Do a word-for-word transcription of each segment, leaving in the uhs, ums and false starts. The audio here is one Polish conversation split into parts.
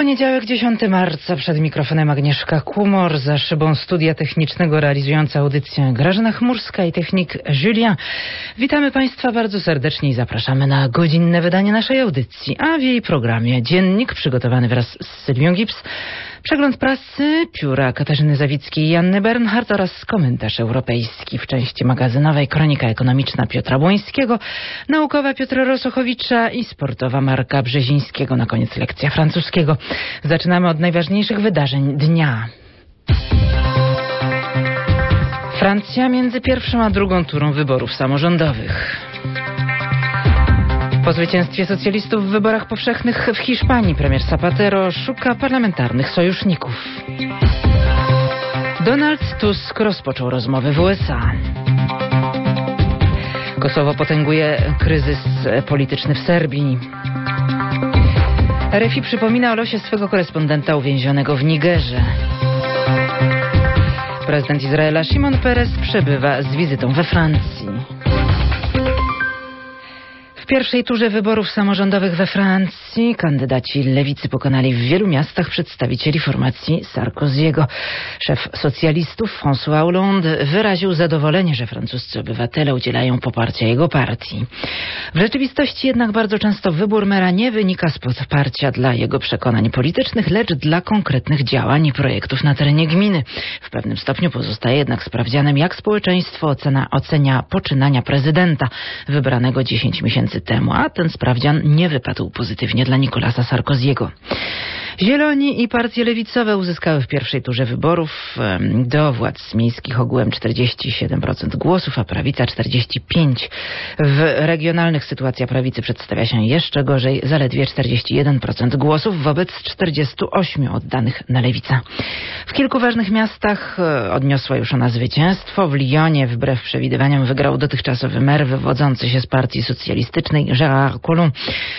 Poniedziałek, dziesiątego marca, przed mikrofonem Agnieszka Kumor, za szybą studia technicznego realizująca audycję Grażyna Chmurska i technik Julien. Witamy Państwa bardzo serdecznie i zapraszamy na godzinne wydanie naszej audycji, a w jej programie dziennik przygotowany wraz z Sylwią Gips, przegląd prasy, pióra Katarzyny Zawickiej i Anny Bernhardt oraz komentarz europejski w części magazynowej, kronika ekonomiczna Piotra Błońskiego, naukowa Piotra Rosochowicza i sportowa Marka Brzezińskiego. Na koniec lekcja francuskiego. Zaczynamy od najważniejszych wydarzeń dnia. Francja między pierwszą a drugą turą wyborów samorządowych. Po zwycięstwie socjalistów w wyborach powszechnych w Hiszpanii premier Zapatero szuka parlamentarnych sojuszników. Donald Tusk rozpoczął rozmowy w U S A. Kosowo potęguje kryzys polityczny w Serbii. R F I przypomina o losie swego korespondenta uwięzionego w Nigerze. Prezydent Izraela Szymon Peres przebywa z wizytą we Francji. W pierwszej turze wyborów samorządowych we Francji kandydaci lewicy pokonali w wielu miastach przedstawicieli formacji Sarkozy'ego. Szef socjalistów François Hollande wyraził zadowolenie, że francuscy obywatele udzielają poparcia jego partii. W rzeczywistości jednak bardzo często wybór mera nie wynika z poparcia dla jego przekonań politycznych, lecz dla konkretnych działań i projektów na terenie gminy. W pewnym stopniu pozostaje jednak sprawdzianem, jak społeczeństwo ocena, ocenia poczynania prezydenta wybranego dziesięć miesięcy temu, a ten sprawdzian nie wypadł pozytywnie dla Nicolasa Sarkozy'ego. Zieloni i partie lewicowe uzyskały w pierwszej turze wyborów do władz miejskich ogółem czterdzieści siedem procent głosów, a prawica czterdzieści pięć procent. W regionalnych sytuacja prawicy przedstawia się jeszcze gorzej, zaledwie czterdzieści jeden procent głosów wobec czterdziestu ośmiu oddanych na lewicę. W kilku ważnych miastach odniosła już ona zwycięstwo. W Lyonie wbrew przewidywaniom wygrał dotychczasowy mer wywodzący się z partii socjalistycznej Gérard Collomb.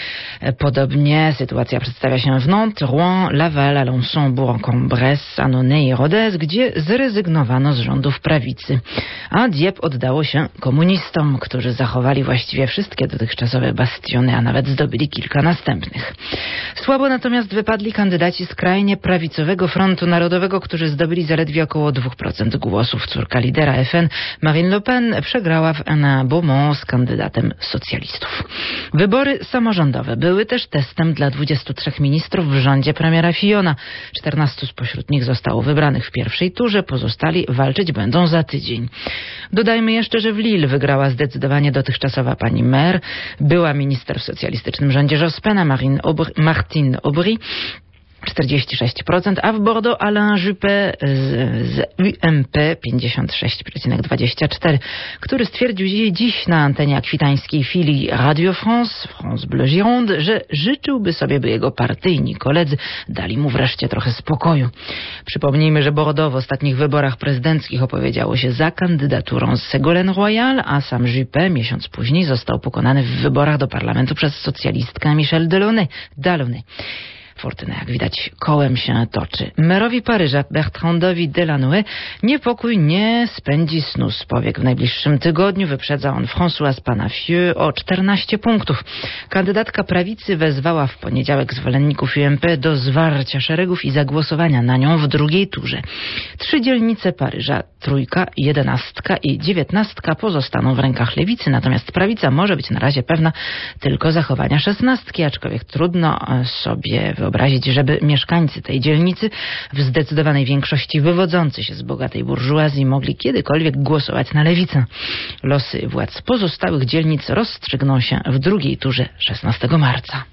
Podobnie sytuacja przedstawia się w Nantes, Rouen, Laval, Alençon, Bourg-en-Bresse, Annonay i Rodez, gdzie zrezygnowano z rządów prawicy. A Dieppe oddało się komunistom, którzy zachowali właściwie wszystkie dotychczasowe bastiony, a nawet zdobyli kilka następnych. Słabo natomiast wypadli kandydaci skrajnie prawicowego Frontu Narodowego, którzy zdobyli zaledwie około dwa procent głosów. Córka lidera F N, Marine Le Pen, przegrała w Hénin-Beaumont z kandydatem socjalistów. Wybory samorządowe były Były też testem dla dwudziestu trzech ministrów w rządzie premiera Fillona. czternastu spośród nich zostało wybranych w pierwszej turze, pozostali walczyć będą za tydzień. Dodajmy jeszcze, że w Lille wygrała zdecydowanie dotychczasowa pani mer, była minister w socjalistycznym rządzie Jospena, Marine Aubry, Martine Aubry, czterdzieści sześć procent, a w Bordeaux Alain Juppé z, z U M P pięćdziesiąt sześć przecinek dwadzieścia cztery procent, który stwierdził dziś na antenie akwitańskiej filii Radio France, France Bleu Gironde, że życzyłby sobie, by jego partyjni koledzy dali mu wreszcie trochę spokoju. Przypomnijmy, że Bordeaux w ostatnich wyborach prezydenckich opowiedziało się za kandydaturą z Ségolène Royal, a sam Juppé miesiąc później został pokonany w wyborach do parlamentu przez socjalistkę Michèle Delaunay. Delaunay. Fortyna, jak widać, kołem się toczy. Merowi Paryża, Bertrandowi Delanoë, niepokój nie spędzi snu z powiek. W najbliższym tygodniu wyprzedza on Françoise Panafieux o czternaście punktów. Kandydatka prawicy wezwała w poniedziałek zwolenników U M P do zwarcia szeregów i zagłosowania na nią w drugiej turze. Trzy dzielnice Paryża, trójka, jedenastka i dziewiętnastka pozostaną w rękach lewicy, natomiast prawica może być na razie pewna tylko zachowania szesnastki, aczkolwiek trudno sobie wyobrazić, żeby mieszkańcy tej dzielnicy, w zdecydowanej większości wywodzący się z bogatej burżuazji, mogli kiedykolwiek głosować na lewicę. Losy władz pozostałych dzielnic rozstrzygną się w drugiej turze szesnastego marca.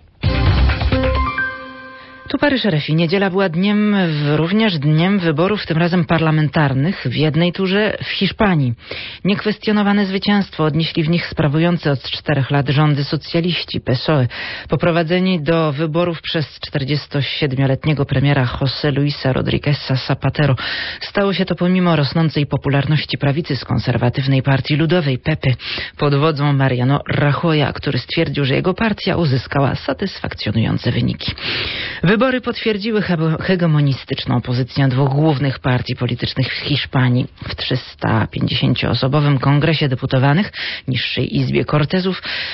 Tu Paryż R F I. Niedziela była dniem, również dniem wyborów, tym razem parlamentarnych, w jednej turze w Hiszpanii. Niekwestionowane zwycięstwo odnieśli w nich sprawujący od czterech lat rządy socjaliści P S O E. Poprowadzeni do wyborów przez czterdziestosiedmioletniego premiera José Luisa Rodrígueza Zapatero. Stało się to pomimo rosnącej popularności prawicy z konserwatywnej partii ludowej P P pod wodzą Mariano Rajoya, który stwierdził, że jego partia uzyskała satysfakcjonujące wyniki. Wybory potwierdziły hegemonistyczną pozycję dwóch głównych partii politycznych w Hiszpanii. W trzystupięćdziesięcioosobowym Kongresie Deputowanych, niższej Izbie Cortezów,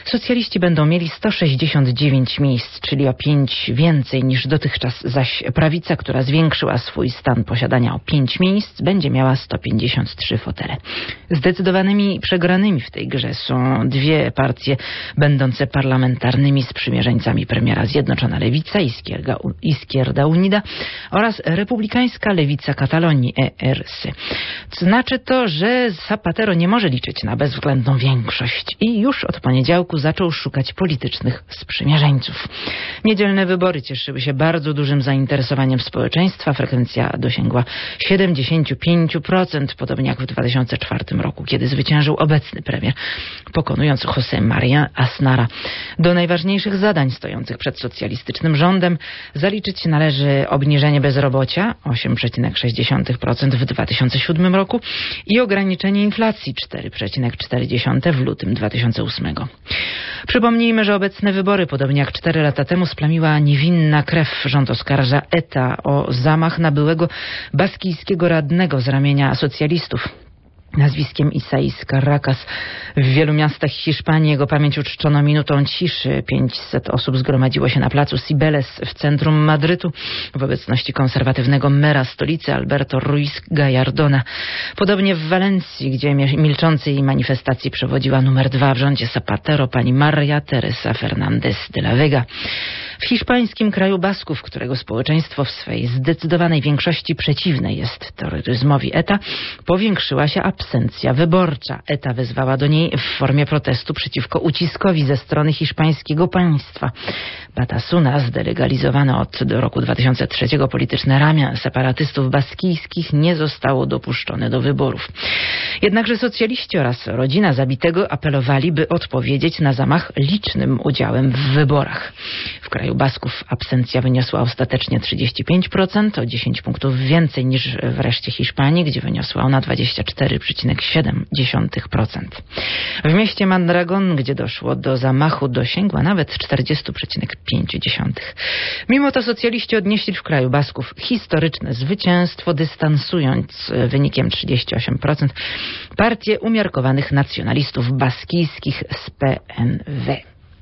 Socjaliści będą mieli sto sześćdziesiąt dziewięć miejsc, czyli o pięć więcej niż dotychczas, zaś prawica, która zwiększyła swój stan posiadania o pięć miejsc, będzie miała sto pięćdziesiąt trzy fotele. Zdecydowanymi przegranymi w tej grze są dwie partie będące parlamentarnymi sprzymierzeńcami premiera: Zjednoczona Lewica, Izquierda, Izquierda Unida, oraz republikańska Lewica Katalonii, E R C. Znaczy to, że Zapatero nie może liczyć na bezwzględną większość i już od poniedziałku zaczął szukać politycznych sprzymierzeńców. Niedzielne wybory cieszyły się bardzo dużym zainteresowaniem społeczeństwa. Frekwencja dosięgła siedemdziesiąt pięć procent, podobnie jak w dwa tysiące czwartym roku, kiedy zwyciężył obecny premier, pokonując José María Aznara. Do najważniejszych zadań stojących przed socjalistycznym rządem zaliczyć należy obniżenie bezrobocia osiem przecinek sześć procent w dwa tysiące siódmym roku i ograniczenie inflacji cztery przecinek cztery w lutym dwa tysiące ósmego. Przypomnijmy, że obecne wybory, podobnie jak cztery lata temu, splamiła niewinna krew. Rząd oskarża E T A o zamach na byłego baskijskiego radnego z ramienia socjalistów nazwiskiem Isais Carracas. W wielu miastach Hiszpanii jego pamięć uczczono minutą ciszy. pięćset osób zgromadziło się na placu Cibeles w centrum Madrytu w obecności konserwatywnego mera stolicy Alberto Ruiz Gallardona. Podobnie w Walencji, gdzie milczącej manifestacji przewodziła numer dwa w rządzie Zapatero pani Maria Teresa Fernández de la Vega. W hiszpańskim kraju Basków, którego społeczeństwo w swej zdecydowanej większości przeciwne jest terroryzmowi E T A, powiększyła się absencja wyborcza. E T A wezwała do niej w formie protestu przeciwko uciskowi ze strony hiszpańskiego państwa. Batasuna, zdelegalizowane od do roku dwa tysiące trzeciego polityczne ramię separatystów baskijskich, nie zostało dopuszczone do wyborów. Jednakże socjaliści oraz rodzina zabitego apelowali, by odpowiedzieć na zamach licznym udziałem w wyborach. W kraju Basków absencja wyniosła ostatecznie trzydzieści pięć procent, o dziesięć punktów więcej niż w reszcie Hiszpanii, gdzie wyniosła ona dwadzieścia cztery przecinek siedem procent. W mieście Mondragón, gdzie doszło do zamachu, dosięgła nawet czterdzieści przecinek pięć procent. Mimo to socjaliści odnieśli w kraju Basków historyczne zwycięstwo, dystansując wynikiem trzydzieści osiem procent partię umiarkowanych nacjonalistów baskijskich z P N W.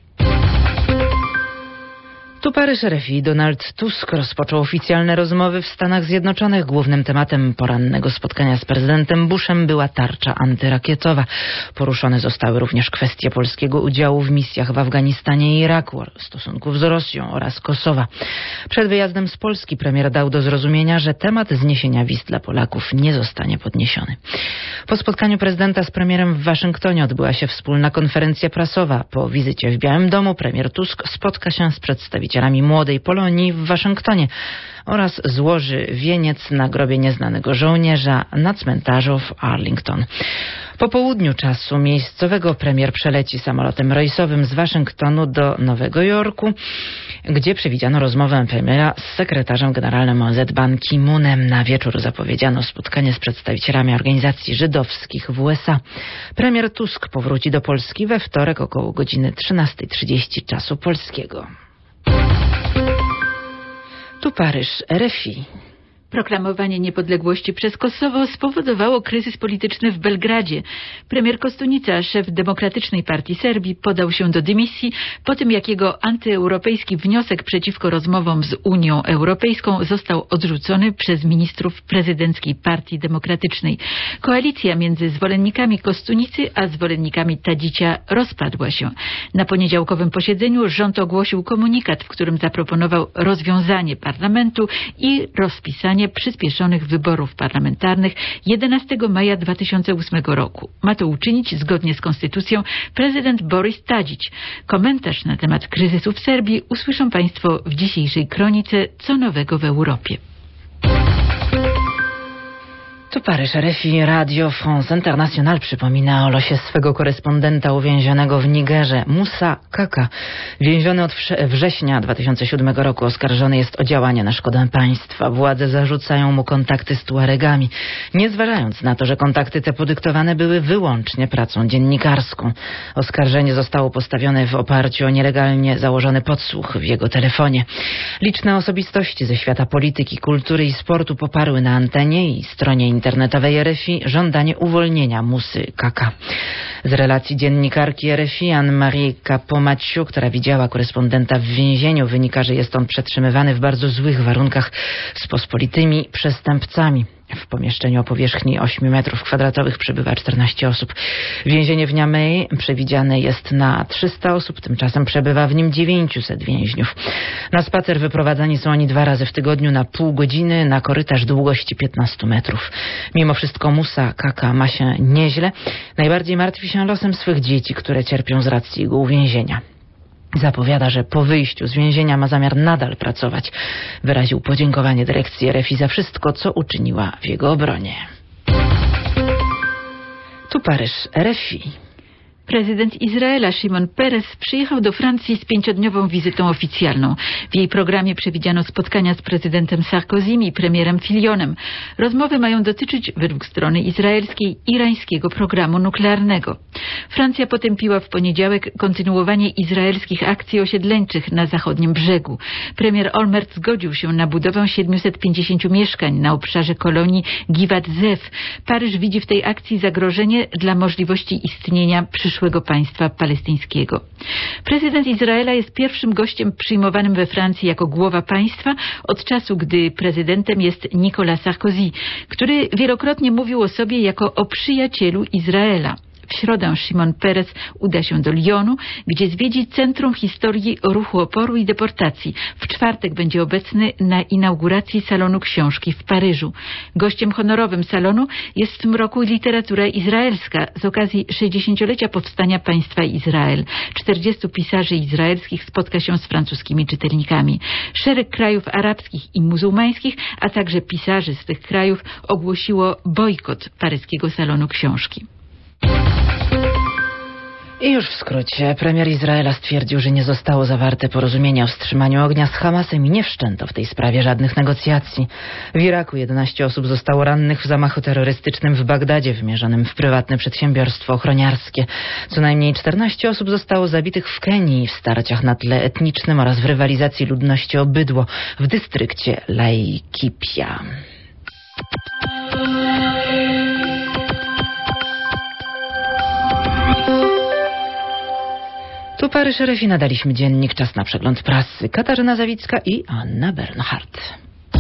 Tu Paryż, R F I. Donald Tusk rozpoczął oficjalne rozmowy w Stanach Zjednoczonych. Głównym tematem porannego spotkania z prezydentem Bushem była tarcza antyrakietowa. Poruszone zostały również kwestie polskiego udziału w misjach w Afganistanie i Iraku, stosunków z Rosją oraz Kosowa. Przed wyjazdem z Polski premier dał do zrozumienia, że temat zniesienia wiz dla Polaków nie zostanie podniesiony. Po spotkaniu prezydenta z premierem w Waszyngtonie odbyła się wspólna konferencja prasowa. Po wizycie w Białym Domu premier Tusk spotka się z przedstawicielami młodej Polonii w Waszyngtonie oraz złoży wieniec na grobie nieznanego żołnierza na cmentarzu w Arlington. Po południu czasu miejscowego premier przeleci samolotem rejsowym z Waszyngtonu do Nowego Jorku, gdzie przewidziano rozmowę premiera z sekretarzem generalnym O Z Ban Ki-moonem. Na wieczór zapowiedziano spotkanie z przedstawicielami organizacji żydowskich w U S A. Premier Tusk powróci do Polski we wtorek około godziny trzynasta trzydzieści czasu polskiego. Tu Paryż, R F I. Proklamowanie niepodległości przez Kosowo spowodowało kryzys polityczny w Belgradzie. Premier Kostunica, szef Demokratycznej Partii Serbii, podał się do dymisji po tym, jak jego antyeuropejski wniosek przeciwko rozmowom z Unią Europejską został odrzucony przez ministrów prezydenckiej Partii Demokratycznej. Koalicja między zwolennikami Kostunicy a zwolennikami Tadicia rozpadła się. Na poniedziałkowym posiedzeniu rząd ogłosił komunikat, w którym zaproponował rozwiązanie parlamentu i rozpisanie przyspieszonych wyborów parlamentarnych jedenastego maja dwa tysiące ósmego roku. Ma to uczynić zgodnie z konstytucją prezydent Boris Tadić. Komentarz na temat kryzysu w Serbii usłyszą Państwo w dzisiejszej kronice Co nowego w Europie. Tu Paryż, R F I. Radio France International przypomina o losie swego korespondenta uwięzionego w Nigerze, Musa Kaka. Więziony od września dwa tysiące siódmego roku oskarżony jest o działania na szkodę państwa. Władze zarzucają mu kontakty z Tuaregami, nie zważając na to, że kontakty te podyktowane były wyłącznie pracą dziennikarską. Oskarżenie zostało postawione w oparciu o nielegalnie założony podsłuch w jego telefonie. Liczne osobistości ze świata polityki, kultury i sportu poparły na antenie i stronie internetowej R F I żądanie uwolnienia Musy Kaka. Z relacji dziennikarki R F I Anne-Marie Capomathieu, która widziała korespondenta w więzieniu, wynika, że jest on przetrzymywany w bardzo złych warunkach z pospolitymi przestępcami. W pomieszczeniu o powierzchni ośmiu metrów kwadratowych przebywa czternaście osób. Więzienie w Niamey przewidziane jest na trzysta osób, tymczasem przebywa w nim dziewięćset więźniów. Na spacer wyprowadzani są oni dwa razy w tygodniu na pół godziny na korytarz długości piętnastu metrów. Mimo wszystko Musa Kaka ma się nieźle. Najbardziej martwi się losem swych dzieci, które cierpią z racji jego uwięzienia. Zapowiada, że po wyjściu z więzienia ma zamiar nadal pracować. Wyraził podziękowanie dyrekcji R F I za wszystko, co uczyniła w jego obronie. Tu Paryż, R F I. Prezydent Izraela Szymon Peres przyjechał do Francji z pięciodniową wizytą oficjalną. W jej programie przewidziano spotkania z prezydentem Sarkozym i premierem Fillonem. Rozmowy mają dotyczyć, według strony izraelskiej, irańskiego programu nuklearnego. Francja potępiła w poniedziałek kontynuowanie izraelskich akcji osiedleńczych na zachodnim brzegu. Premier Olmert zgodził się na budowę siedmiuset pięćdziesięciu mieszkań na obszarze kolonii Givat Zew. Paryż widzi w tej akcji zagrożenie dla możliwości istnienia przyszłego państwa palestyńskiego. Prezydent Izraela jest pierwszym gościem przyjmowanym we Francji jako głowa państwa od czasu, gdy prezydentem jest Nicolas Sarkozy, który wielokrotnie mówił o sobie jako o przyjacielu Izraela. W środę Szymon Peres uda się do Lyonu, gdzie zwiedzi Centrum Historii Ruchu Oporu i Deportacji. W czwartek będzie obecny na inauguracji Salonu Książki w Paryżu. Gościem honorowym salonu jest w tym roku literatura izraelska z okazji sześćdziesięciolecia powstania państwa Izrael. czterdziestu pisarzy izraelskich spotka się z francuskimi czytelnikami. Szereg krajów arabskich i muzułmańskich, a także pisarzy z tych krajów ogłosiło bojkot paryskiego Salonu Książki. I już w skrócie, premier Izraela stwierdził, że nie zostało zawarte porozumienie o wstrzymaniu ognia z Hamasem i nie wszczęto w tej sprawie żadnych negocjacji. W Iraku jedenaście osób zostało rannych w zamachu terrorystycznym w Bagdadzie, wymierzonym w prywatne przedsiębiorstwo ochroniarskie. Co najmniej czternaście osób zostało zabitych w Kenii w starciach na tle etnicznym oraz w rywalizacji ludności o bydło w dystrykcie Laikipia. Tu Paryż, R F I, nadaliśmy dziennik Czas na przegląd prasy. Katarzyna Zawicka i Anna Bernhardt.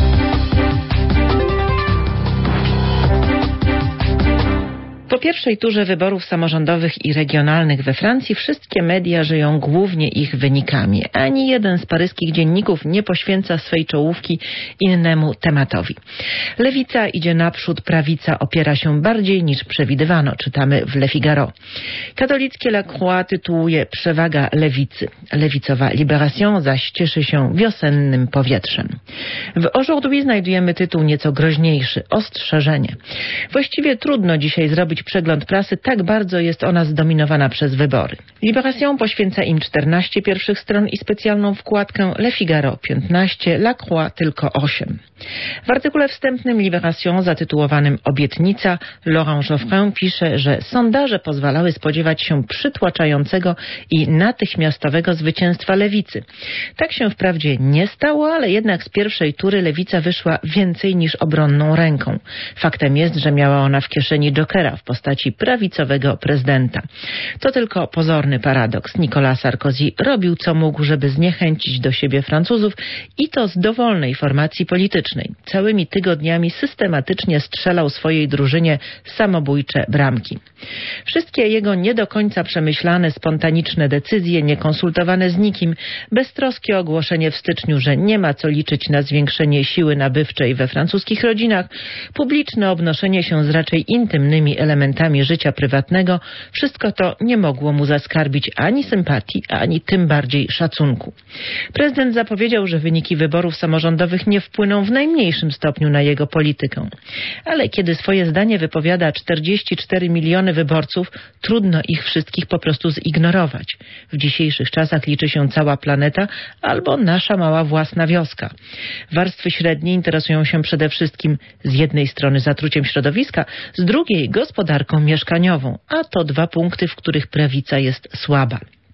Po pierwszej turze wyborów samorządowych i regionalnych we Francji wszystkie media żyją głównie ich wynikami. Ani jeden z paryskich dzienników nie poświęca swej czołówki innemu tematowi. Lewica idzie naprzód, prawica opiera się bardziej niż przewidywano, czytamy w Le Figaro. Katolickie La Croix tytułuje Przewaga lewicy. Lewicowa Libération zaś cieszy się wiosennym powietrzem. W Aujourd'hui znajdujemy tytuł nieco groźniejszy, Ostrzeżenie. Właściwie trudno dzisiaj zrobić przegląd prasy, tak bardzo jest ona zdominowana przez wybory. Libération poświęca im czternaście pierwszych stron i specjalną wkładkę, Le Figaro piętnaście, La Croix tylko osiem. W artykule wstępnym Libération zatytułowanym Obietnica Laurent Geoffrin pisze, że sondaże pozwalały spodziewać się przytłaczającego i natychmiastowego zwycięstwa lewicy. Tak się wprawdzie nie stało, ale jednak z pierwszej tury lewica wyszła więcej niż obronną ręką. Faktem jest, że miała ona w kieszeni jokera w postaci prawicowego prezydenta. To tylko pozorny paradoks. Nicolas Sarkozy robił co mógł, żeby zniechęcić do siebie Francuzów i to z dowolnej formacji politycznej. Całymi tygodniami systematycznie strzelał swojej drużynie samobójcze bramki. Wszystkie jego nie do końca przemyślane, spontaniczne decyzje, niekonsultowane z nikim, beztroskie ogłoszenie w styczniu, że nie ma co liczyć na zwiększenie siły nabywczej we francuskich rodzinach, publiczne obnoszenie się z raczej intymnymi elementami życia prywatnego, wszystko to nie mogło mu zaskarbić ani sympatii, ani tym bardziej szacunku. Prezydent zapowiedział, że wyniki wyborów samorządowych nie wpłyną w najmniejszym stopniu na jego politykę. Ale kiedy swoje zdanie wypowiada czterdzieści cztery miliony wyborców, trudno ich wszystkich po prostu zignorować. W dzisiejszych czasach liczy się cała planeta albo nasza mała własna wioska. Warstwy średnie interesują się przede wszystkim z jednej strony zatruciem środowiska, z drugiej gospodarką mieszkaniową, a to dwa punkty, w których prawica jest słaba.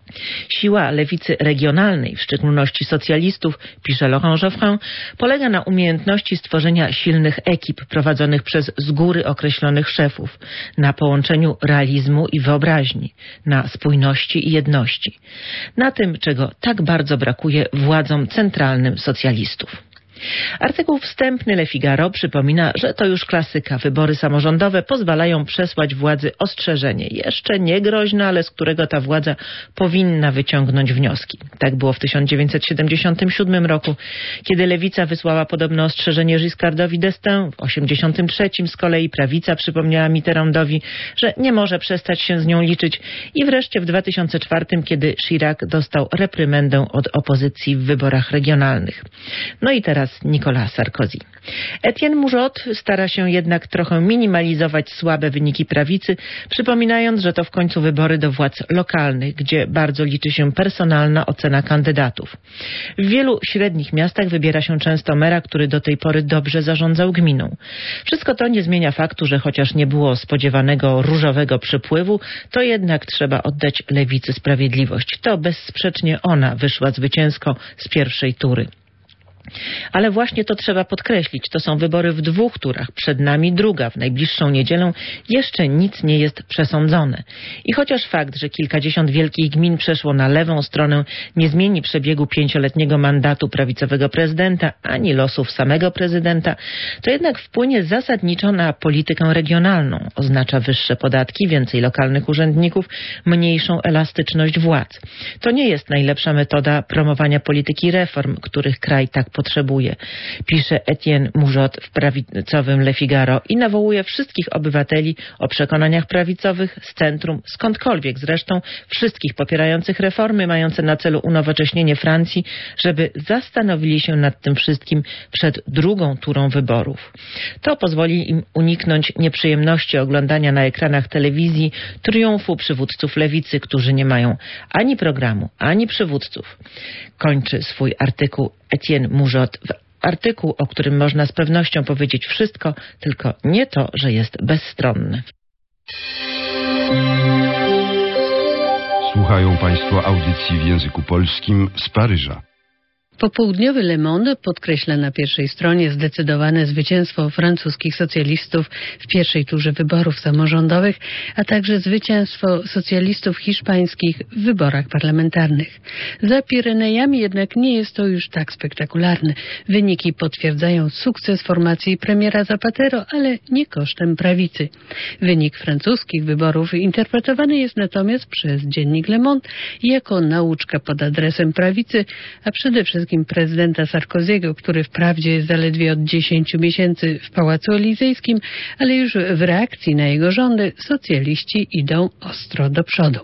Siła lewicy regionalnej, w szczególności socjalistów, pisze Laurent Geoffrin, polega na umiejętności stworzenia silnych ekip prowadzonych przez z góry określonych szefów, na połączeniu realizmu i wyobraźni, na spójności i jedności, na tym, czego tak bardzo brakuje władzom centralnym socjalistów. Artykuł wstępny Le Figaro przypomina, że to już klasyka. Wybory samorządowe pozwalają przesłać władzy ostrzeżenie. Jeszcze nie groźne, ale z którego ta władza powinna wyciągnąć wnioski. Tak było w tysiąc dziewięćset siedemdziesiątym siódmym roku, kiedy lewica wysłała podobne ostrzeżenie Giscardowi d'Estaing. W osiemdziesiątym trzecim z kolei prawica przypomniała Mitterrandowi, że nie może przestać się z nią liczyć. I wreszcie w dwa tysiące czwartym, kiedy Chirac dostał reprymendę od opozycji w wyborach regionalnych. No i teraz Nicolas Sarkozy. Etienne Moujotte stara się jednak trochę minimalizować słabe wyniki prawicy, przypominając, że to w końcu wybory do władz lokalnych, gdzie bardzo liczy się personalna ocena kandydatów. W wielu średnich miastach wybiera się często mera, który do tej pory dobrze zarządzał gminą. Wszystko to nie zmienia faktu, że chociaż nie było spodziewanego różowego przypływu, to jednak trzeba oddać lewicy sprawiedliwość. To bezsprzecznie ona wyszła zwycięsko z pierwszej tury. Ale właśnie to trzeba podkreślić. To są wybory w dwóch turach. Przed nami druga. W najbliższą niedzielę jeszcze nic nie jest przesądzone. I chociaż fakt, że kilkadziesiąt wielkich gmin przeszło na lewą stronę, nie zmieni przebiegu pięcioletniego mandatu prawicowego prezydenta, ani losów samego prezydenta, to jednak wpłynie zasadniczo na politykę regionalną. Oznacza wyższe podatki, więcej lokalnych urzędników, mniejszą elastyczność władz. To nie jest najlepsza metoda promowania polityki reform, których kraj tak potrzebuje, pisze Etienne Moujotte w prawicowym Le Figaro i nawołuje wszystkich obywateli o przekonaniach prawicowych z centrum, skądkolwiek zresztą, wszystkich popierających reformy mające na celu unowocześnienie Francji, żeby zastanowili się nad tym wszystkim przed drugą turą wyborów. To pozwoli im uniknąć nieprzyjemności oglądania na ekranach telewizji triumfu przywódców lewicy, którzy nie mają ani programu, ani przywódców. Kończy swój artykuł Etienne Moujotte, artykuł, o którym można z pewnością powiedzieć wszystko, tylko nie to, że jest bezstronny. Słuchają Państwo audycji w języku polskim z Paryża. Popołudniowy Le Monde podkreśla na pierwszej stronie zdecydowane zwycięstwo francuskich socjalistów w pierwszej turze wyborów samorządowych, a także zwycięstwo socjalistów hiszpańskich w wyborach parlamentarnych. Za Pirenejami jednak nie jest to już tak spektakularne. Wyniki potwierdzają sukces formacji premiera Zapatero, ale nie kosztem prawicy. Wynik francuskich wyborów interpretowany jest natomiast przez dziennik Le Monde jako nauczka pod adresem prawicy, a przede wszystkim prezydenta Sarkozy'ego, który wprawdzie jest zaledwie od dziesięciu miesięcy w Pałacu Elizejskim, ale już w reakcji na jego rządy socjaliści idą ostro do przodu.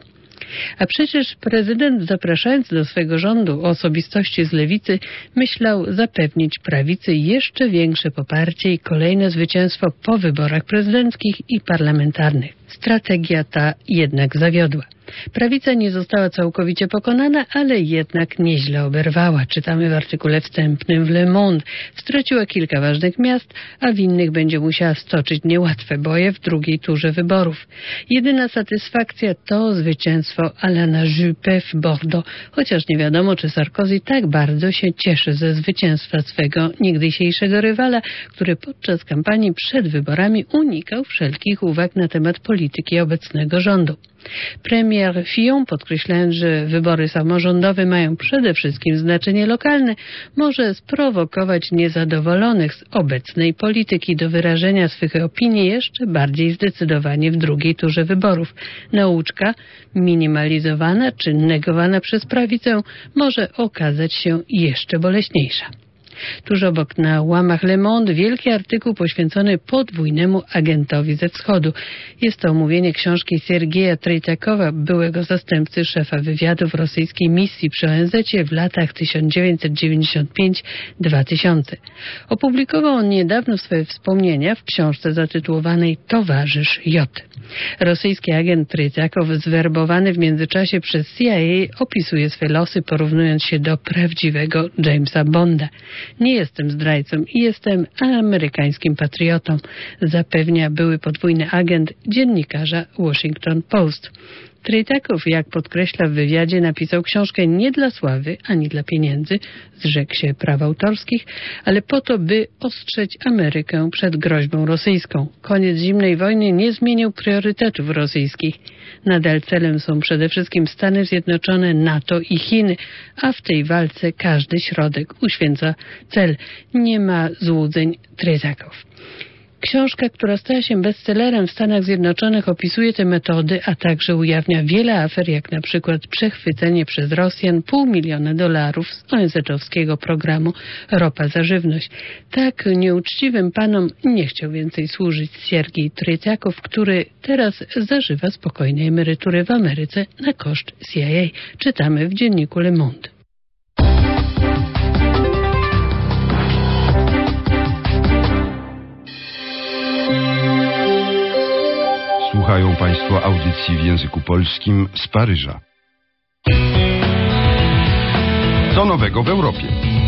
A przecież prezydent, zapraszając do swego rządu osobistości z lewicy, myślał zapewnić prawicy jeszcze większe poparcie i kolejne zwycięstwo po wyborach prezydenckich i parlamentarnych. Strategia ta jednak zawiodła. Prawica nie została całkowicie pokonana, ale jednak nieźle oberwała. Czytamy w artykule wstępnym w Le Monde. Straciła kilka ważnych miast, a w innych będzie musiała stoczyć niełatwe boje w drugiej turze wyborów. Jedyna satysfakcja to zwycięstwo Alaina Juppé w Bordeaux, chociaż nie wiadomo, czy Sarkozy tak bardzo się cieszy ze zwycięstwa swego niegdysiejszego rywala, który podczas kampanii przed wyborami unikał wszelkich uwag na temat polityki obecnego rządu. Premier Fillon, podkreślając, że wybory samorządowe mają przede wszystkim znaczenie lokalne, może sprowokować niezadowolonych z obecnej polityki do wyrażenia swych opinii jeszcze bardziej zdecydowanie w drugiej turze wyborów. Nauczka, minimalizowana czy negowana przez prawicę, może okazać się jeszcze boleśniejsza. Tuż obok na łamach Le Monde wielki artykuł poświęcony podwójnemu agentowi ze wschodu. Jest to omówienie książki Siergieja Tretiakowa, byłego zastępcy szefa wywiadów rosyjskiej misji przy O N Z-cie w latach tysiąc dziewięćset dziewięćdziesiąt pięć do dwa tysiące. Opublikował on niedawno swoje wspomnienia w książce zatytułowanej Towarzysz J. Rosyjski agent Tretiakow, zwerbowany w międzyczasie przez C I A, opisuje swe losy, porównując się do prawdziwego Jamesa Bonda. Nie jestem zdrajcą i jestem amerykańskim patriotą, zapewnia były podwójny agent dziennikarza Washington Post. Trejtakow, jak podkreśla w wywiadzie, napisał książkę nie dla sławy ani dla pieniędzy, zrzekł się praw autorskich, ale po to, by ostrzec Amerykę przed groźbą rosyjską. Koniec zimnej wojny nie zmienił priorytetów rosyjskich. Nadal celem są przede wszystkim Stany Zjednoczone, NATO i Chiny, a w tej walce każdy środek uświęca cel. Nie ma złudzeń Trejtakow. Książka, która stała się bestsellerem w Stanach Zjednoczonych, opisuje te metody, a także ujawnia wiele afer, jak na przykład przechwycenie przez Rosjan pół miliona dolarów z O N Z-owskiego programu Ropa za żywność. Tak nieuczciwym panom nie chciał więcej służyć Siergiej Trejtakow, który teraz zażywa spokojnej emerytury w Ameryce na koszt C I A. Czytamy w dzienniku Le Monde. Słuchają Państwo audycji w języku polskim z Paryża. Co nowego w Europie?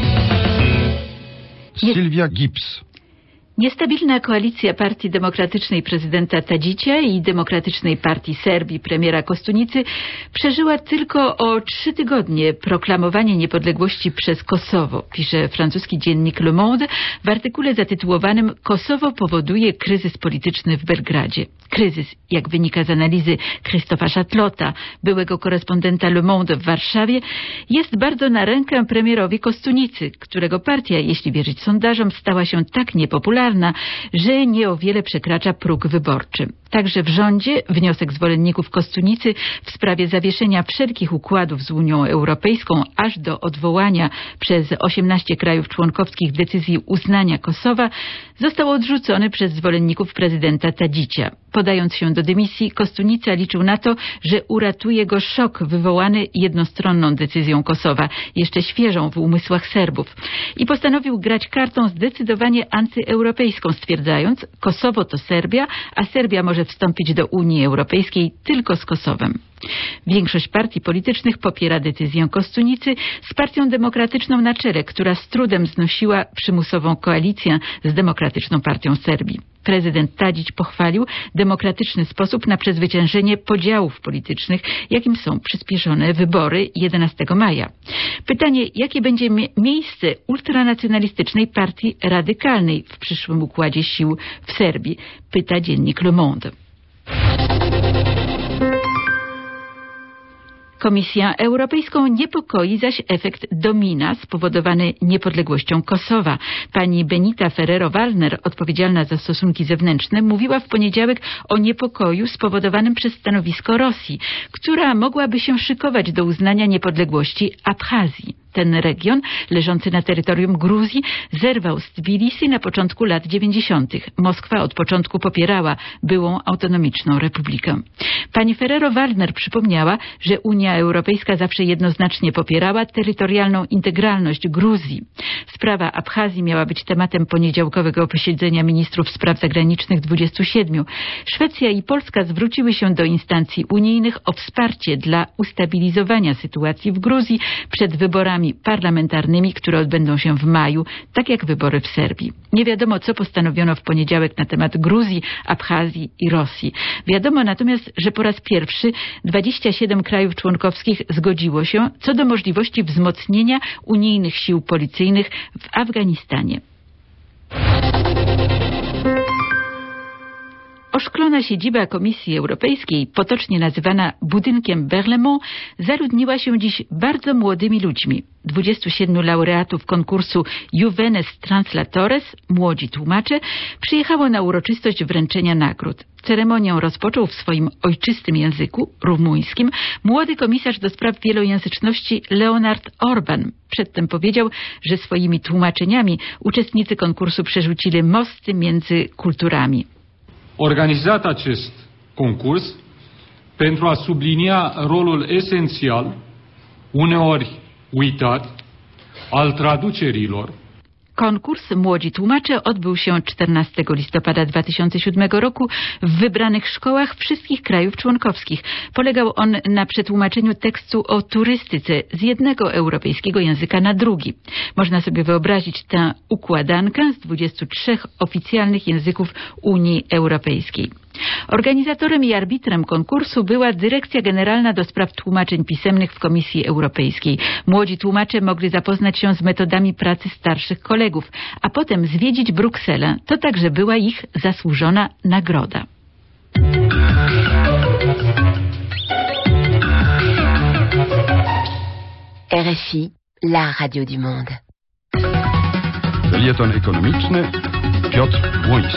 Sylwia Gibbs. Niestabilna koalicja Partii Demokratycznej prezydenta Tadicia i Demokratycznej Partii Serbii premiera Kostunicy przeżyła tylko o trzy tygodnie proklamowanie niepodległości przez Kosowo, pisze francuski dziennik Le Monde w artykule zatytułowanym Kosowo powoduje kryzys polityczny w Belgradzie. Kryzys, jak wynika z analizy Krzysztofa Szatlota, byłego korespondenta Le Monde w Warszawie, jest bardzo na rękę premierowi Kostunicy, którego partia, jeśli wierzyć sondażom, stała się tak niepopularna, że nie o wiele przekracza próg wyborczy. Także w rządzie wniosek zwolenników Kostunicy w sprawie zawieszenia wszelkich układów z Unią Europejską aż do odwołania przez osiemnaście krajów członkowskich decyzji uznania Kosowa został odrzucony przez zwolenników prezydenta Tadicia. Podając się do dymisji, Kostunica liczył na to, że uratuje go szok wywołany jednostronną decyzją Kosowa, jeszcze świeżą w umysłach Serbów. I postanowił grać kartą zdecydowanie antyeuropejską, stwierdzając, Kosowo to Serbia, a Serbia może wstąpić do Unii Europejskiej tylko z Kosowem. Większość partii politycznych popiera decyzję Kostunicy z Partią Demokratyczną na czele, która z trudem znosiła przymusową koalicję z Demokratyczną Partią Serbii. Prezydent Tadić pochwalił demokratyczny sposób na przezwyciężenie podziałów politycznych, jakim są przyspieszone wybory jedenastego maja. Pytanie, jakie będzie mie- miejsce ultranacjonalistycznej partii radykalnej w przyszłym układzie sił w Serbii, pyta dziennik Le Monde. Komisję Europejską niepokoi zaś efekt domina spowodowany niepodległością Kosowa. Pani Benita Ferrero-Waldner, odpowiedzialna za stosunki zewnętrzne, mówiła w poniedziałek o niepokoju spowodowanym przez stanowisko Rosji, która mogłaby się szykować do uznania niepodległości Abchazji. Ten region, leżący na terytorium Gruzji, zerwał z Tbilisi na początku lat dziewięćdziesiątych. Moskwa od początku popierała byłą autonomiczną republikę. Pani Ferrero-Waldner przypomniała, że Unia Europejska zawsze jednoznacznie popierała terytorialną integralność Gruzji. Sprawa Abchazji miała być tematem poniedziałkowego posiedzenia ministrów spraw zagranicznych dwudziestu siedmiu. Szwecja i Polska zwróciły się do instancji unijnych o wsparcie dla ustabilizowania sytuacji w Gruzji przed wyborami parlamentarnymi, które odbędą się w maju, tak jak wybory w Serbii. Nie wiadomo, co postanowiono w poniedziałek na temat Gruzji, Abchazji i Rosji. Wiadomo natomiast, że po raz pierwszy dwadzieścia siedem krajów członkowskich zgodziło się co do możliwości wzmocnienia unijnych sił policyjnych w Afganistanie. Oszklona siedziba Komisji Europejskiej, potocznie nazywana budynkiem Berlaymont, zaludniła się dziś bardzo młodymi ludźmi. dwudziestu siedmiu laureatów konkursu Juvenes Translatores, młodzi tłumacze, przyjechało na uroczystość wręczenia nagród. Ceremonię rozpoczął w swoim ojczystym języku, rumuńskim, młody komisarz do spraw wielojęzyczności Leonard Orban. Przedtem powiedział, że swoimi tłumaczeniami uczestnicy konkursu przerzucili mosty między kulturami. Organizat acest concurs pentru a sublinia rolul esențial, uneori uitat, al traducerilor. Konkurs Młodzi Tłumacze odbył się czternastego listopada dwa tysiące siódmego roku w wybranych szkołach wszystkich krajów członkowskich. Polegał on na przetłumaczeniu tekstu o turystyce z jednego europejskiego języka na drugi. Można sobie wyobrazić tę układankę z dwudziestu trzech oficjalnych języków Unii Europejskiej. Organizatorem i arbitrem konkursu była Dyrekcja Generalna do Spraw Tłumaczeń Pisemnych w Komisji Europejskiej. Młodzi tłumacze mogli zapoznać się z metodami pracy starszych kolegów, a potem zwiedzić Brukselę. To także była ich zasłużona nagroda. R F I, la radio du monde. Felieton ekonomiczny Piotr Błoński.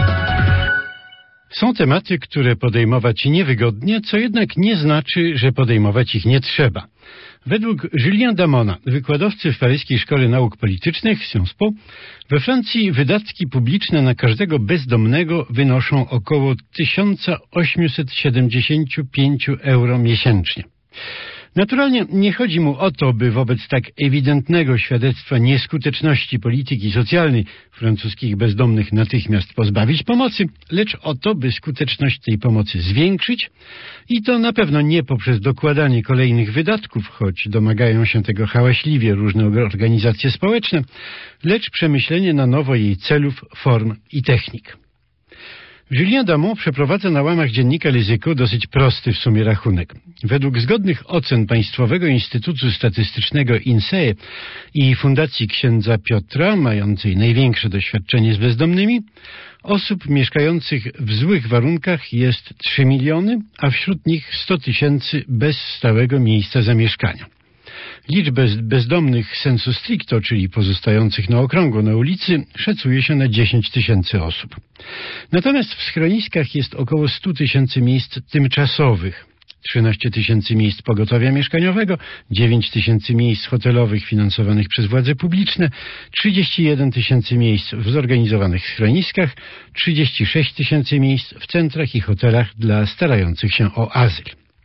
Są tematy, które podejmować niewygodnie, co jednak nie znaczy, że podejmować ich nie trzeba. Według Julien Damona, wykładowcy w paryskiej Szkole Nauk Politycznych Sciences Po, we Francji wydatki publiczne na każdego bezdomnego wynoszą około tysiąc osiemset siedemdziesiąt pięć euro miesięcznie. Naturalnie nie chodzi mu o to, by wobec tak ewidentnego świadectwa nieskuteczności polityki socjalnej francuskich bezdomnych natychmiast pozbawić pomocy, lecz o to, by skuteczność tej pomocy zwiększyć i to na pewno nie poprzez dokładanie kolejnych wydatków, choć domagają się tego hałaśliwie różne organizacje społeczne, lecz przemyślenie na nowo jej celów, form i technik. Julien Damon przeprowadza na łamach dziennika Les Echos dosyć prosty w sumie rachunek. Według zgodnych ocen Państwowego Instytutu Statystycznego I N S E E i Fundacji Księdza Piotra, mającej największe doświadczenie z bezdomnymi, osób mieszkających w złych warunkach jest trzy miliony, a wśród nich sto tysięcy bez stałego miejsca zamieszkania. Liczbę bezdomnych sensu stricto, czyli pozostających na okrągło na ulicy, szacuje się na dziesięć tysięcy osób. Natomiast w schroniskach jest około sto tysięcy miejsc tymczasowych, trzynaście tysięcy miejsc pogotowia mieszkaniowego, dziewięć tysięcy miejsc hotelowych finansowanych przez władze publiczne, trzydzieści jeden tysięcy miejsc w zorganizowanych schroniskach, trzydzieści sześć tysięcy miejsc w centrach i hotelach dla starających się o azyl.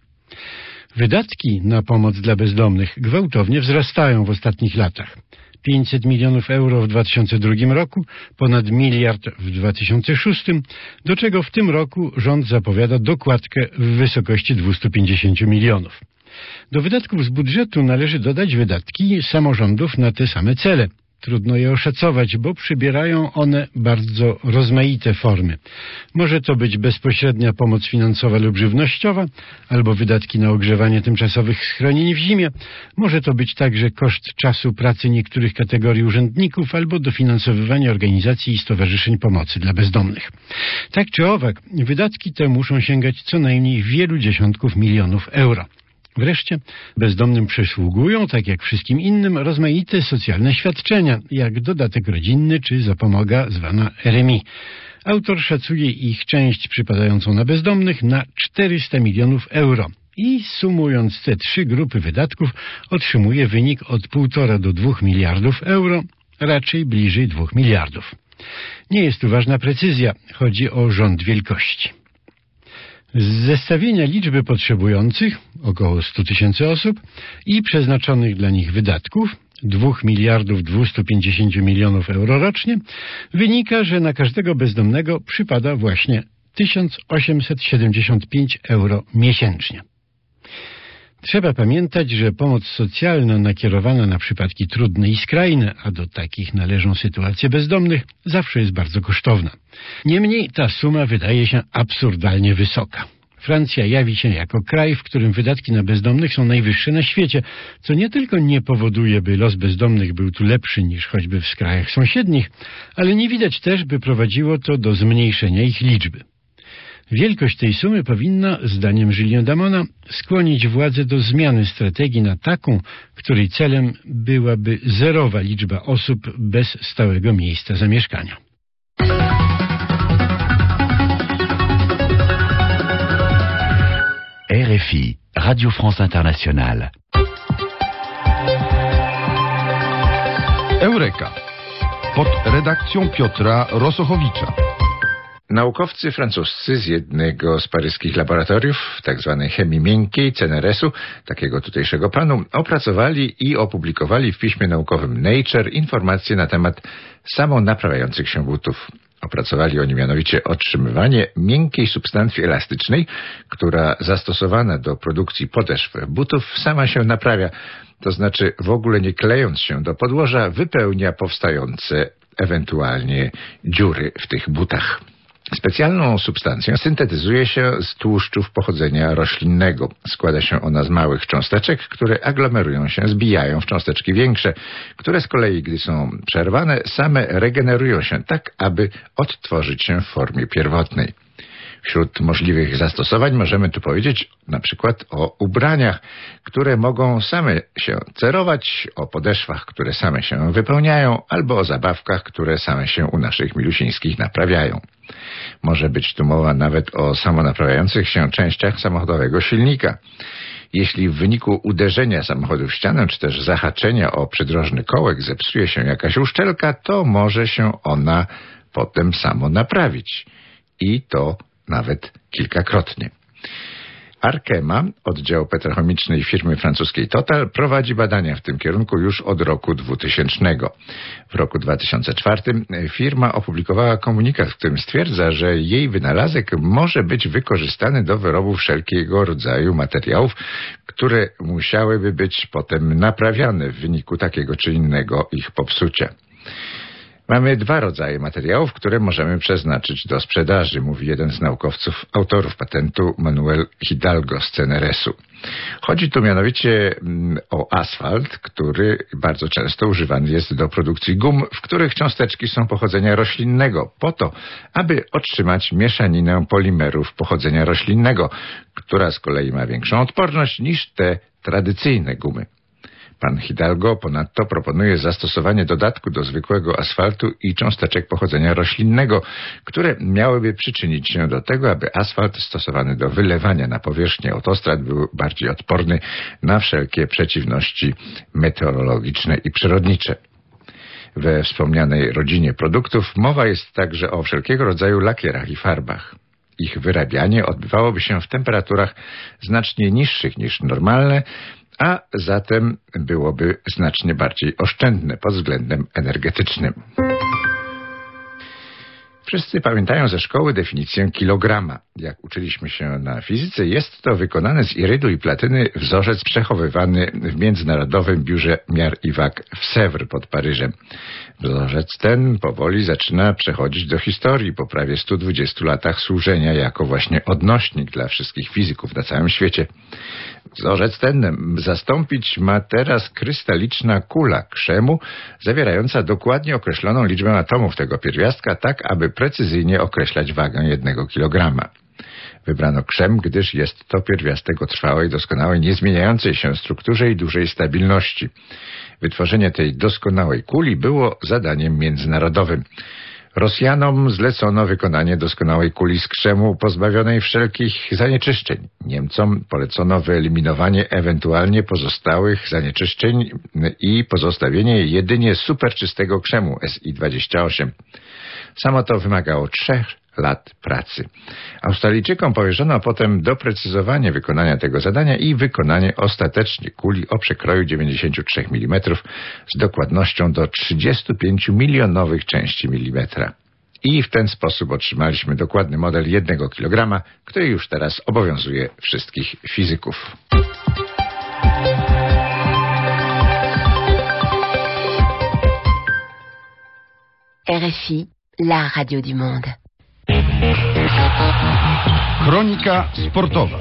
Wydatki na pomoc dla bezdomnych gwałtownie wzrastają w ostatnich latach. pięćset milionów euro w dwa tysiące drugim roku, ponad miliard w dwa tysiące szóstym, do czego w tym roku rząd zapowiada dokładkę w wysokości dwieście pięćdziesiąt milionów. Do wydatków z budżetu należy dodać wydatki samorządów na te same cele. Trudno je oszacować, bo przybierają one bardzo rozmaite formy. Może to być bezpośrednia pomoc finansowa lub żywnościowa, albo wydatki na ogrzewanie tymczasowych schronień w zimie. Może to być także koszt czasu pracy niektórych kategorii urzędników, albo dofinansowywanie organizacji i stowarzyszeń pomocy dla bezdomnych. Tak czy owak, wydatki te muszą sięgać co najmniej wielu dziesiątków milionów euro. Wreszcie bezdomnym przysługują, tak jak wszystkim innym, rozmaite socjalne świadczenia, jak dodatek rodzinny czy zapomoga zwana R M I. Autor szacuje ich część przypadającą na bezdomnych na czterysta milionów euro i sumując te trzy grupy wydatków otrzymuje wynik od półtora do dwóch miliardów euro, raczej bliżej dwóch miliardów. Nie jest tu ważna precyzja, chodzi o rząd wielkości. Z zestawienia liczby potrzebujących, około sto tysięcy osób, i przeznaczonych dla nich wydatków, dwóch miliardów dwieście pięćdziesiąt milionów euro rocznie, wynika, że na każdego bezdomnego przypada właśnie tysiąc osiemset siedemdziesiąt pięć euro miesięcznie. Trzeba pamiętać, że pomoc socjalna nakierowana na przypadki trudne i skrajne, a do takich należą sytuacje bezdomnych, zawsze jest bardzo kosztowna. Niemniej ta suma wydaje się absurdalnie wysoka. Francja jawi się jako kraj, w którym wydatki na bezdomnych są najwyższe na świecie, co nie tylko nie powoduje, by los bezdomnych był tu lepszy niż choćby w krajach sąsiednich, ale nie widać też, by prowadziło to do zmniejszenia ich liczby. Wielkość tej sumy powinna, zdaniem Julien Damona, skłonić władze do zmiany strategii na taką, której celem byłaby zerowa liczba osób bez stałego miejsca zamieszkania. R F I, Radio France Internationale. Eureka. Pod redakcją Piotra Rosochowicza. Naukowcy francuscy z jednego z paryskich laboratoriów, tzw. chemii miękkiej, C N R S u, takiego tutejszego panu, opracowali i opublikowali w piśmie naukowym Nature informacje na temat samonaprawiających się butów. Opracowali oni mianowicie otrzymywanie miękkiej substancji elastycznej, która zastosowana do produkcji podeszw butów sama się naprawia, to znaczy w ogóle nie klejąc się do podłoża wypełnia powstające ewentualnie dziury w tych butach. Specjalną substancję syntetyzuje się z tłuszczów pochodzenia roślinnego. Składa się ona z małych cząsteczek, które aglomerują się, zbijają w cząsteczki większe, które z kolei, gdy są przerwane, same regenerują się tak, aby odtworzyć się w formie pierwotnej. Wśród możliwych zastosowań możemy tu powiedzieć na przykład o ubraniach, które mogą same się cerować, o podeszwach, które same się wypełniają, albo o zabawkach, które same się u naszych milusińskich naprawiają. Może być tu mowa nawet o samonaprawiających się częściach samochodowego silnika. Jeśli w wyniku uderzenia samochodu w ścianę, czy też zahaczenia o przydrożny kołek zepsuje się jakaś uszczelka, to może się ona potem samo naprawić. I to nawet kilkakrotnie. Arkema, oddział petrochemicznej firmy francuskiej Total, prowadzi badania w tym kierunku już od roku dwutysięcznego. W roku dwa tysiące czwartym firma opublikowała komunikat, w którym stwierdza, że jej wynalazek może być wykorzystany do wyrobu wszelkiego rodzaju materiałów, które musiałyby być potem naprawiane w wyniku takiego czy innego ich popsucia. Mamy dwa rodzaje materiałów, które możemy przeznaczyć do sprzedaży, mówi jeden z naukowców, autorów patentu Manuel Hidalgo z C N R S u. Chodzi tu mianowicie o asfalt, który bardzo często używany jest do produkcji gum, w których cząsteczki są pochodzenia roślinnego, po to, aby otrzymać mieszaninę polimerów pochodzenia roślinnego, która z kolei ma większą odporność niż te tradycyjne gumy. Pan Hidalgo ponadto proponuje zastosowanie dodatku do zwykłego asfaltu i cząsteczek pochodzenia roślinnego, które miałyby przyczynić się do tego, aby asfalt stosowany do wylewania na powierzchnię autostrad był bardziej odporny na wszelkie przeciwności meteorologiczne i przyrodnicze. We wspomnianej rodzinie produktów mowa jest także o wszelkiego rodzaju lakierach i farbach. Ich wyrabianie odbywałoby się w temperaturach znacznie niższych niż normalne, a zatem byłoby znacznie bardziej oszczędne pod względem energetycznym. Wszyscy pamiętają ze szkoły definicję kilograma. Jak uczyliśmy się na fizyce, jest to wykonany z irydu i platyny wzorzec przechowywany w Międzynarodowym Biurze Miar i Wag w Sèvres pod Paryżem. Wzorzec ten powoli zaczyna przechodzić do historii po prawie stu dwudziestu latach służenia jako właśnie odnośnik dla wszystkich fizyków na całym świecie. Wzorzec ten zastąpić ma teraz krystaliczna kula krzemu, zawierająca dokładnie określoną liczbę atomów tego pierwiastka, tak aby precyzyjnie określać wagę jednego kilograma. Wybrano krzem, gdyż jest to pierwiastek o trwałej, doskonałej, niezmieniającej się strukturze i dużej stabilności. Wytworzenie tej doskonałej kuli było zadaniem międzynarodowym. Rosjanom zlecono wykonanie doskonałej kuli z krzemu pozbawionej wszelkich zanieczyszczeń. Niemcom polecono wyeliminowanie ewentualnie pozostałych zanieczyszczeń i pozostawienie jedynie superczystego krzemu S I dwadzieścia osiem. Samo to wymagało trzech lat pracy. Australijczykom powierzono potem doprecyzowanie wykonania tego zadania i wykonanie ostatecznie kuli o przekroju dziewięćdziesiąt trzy milimetry z dokładnością do trzydziestu pięciu milionowych części milimetra. I w ten sposób otrzymaliśmy dokładny model jednego kilograma, który już teraz obowiązuje wszystkich fizyków. R F I, la radio du monde. Kronika sportowa.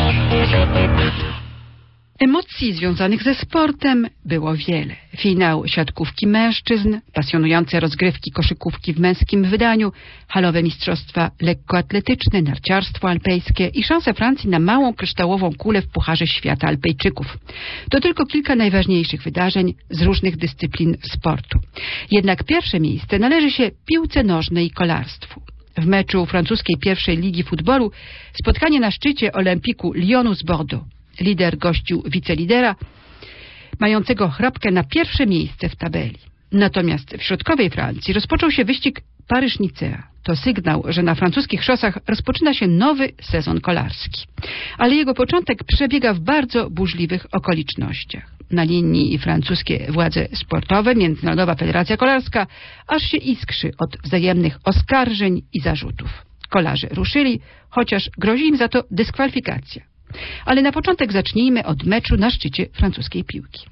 Emocji związanych ze sportem było wiele. Finał siatkówki mężczyzn, pasjonujące rozgrywki koszykówki w męskim wydaniu, halowe mistrzostwa lekkoatletyczne, narciarstwo alpejskie i szanse Francji na małą kryształową kulę w Pucharze Świata Alpejczyków. To tylko kilka najważniejszych wydarzeń z różnych dyscyplin sportu. Jednak pierwsze miejsce należy się piłce nożnej i kolarstwu. W meczu francuskiej pierwszej ligi futbolu spotkanie na szczycie Olympiku Lyonu z Bordeaux. Lider gościł wicelidera, mającego chrapkę na pierwsze miejsce w tabeli. Natomiast w środkowej Francji rozpoczął się wyścig Paryż-Nicea. To sygnał, że na francuskich szosach rozpoczyna się nowy sezon kolarski. Ale jego początek przebiega w bardzo burzliwych okolicznościach. Na linii francuskie władze sportowe, Międzynarodowa Federacja Kolarska, aż się iskrzy od wzajemnych oskarżeń i zarzutów. Kolarze ruszyli, chociaż grozi im za to dyskwalifikacja. Ale na początek zacznijmy od meczu na szczycie francuskiej piłki.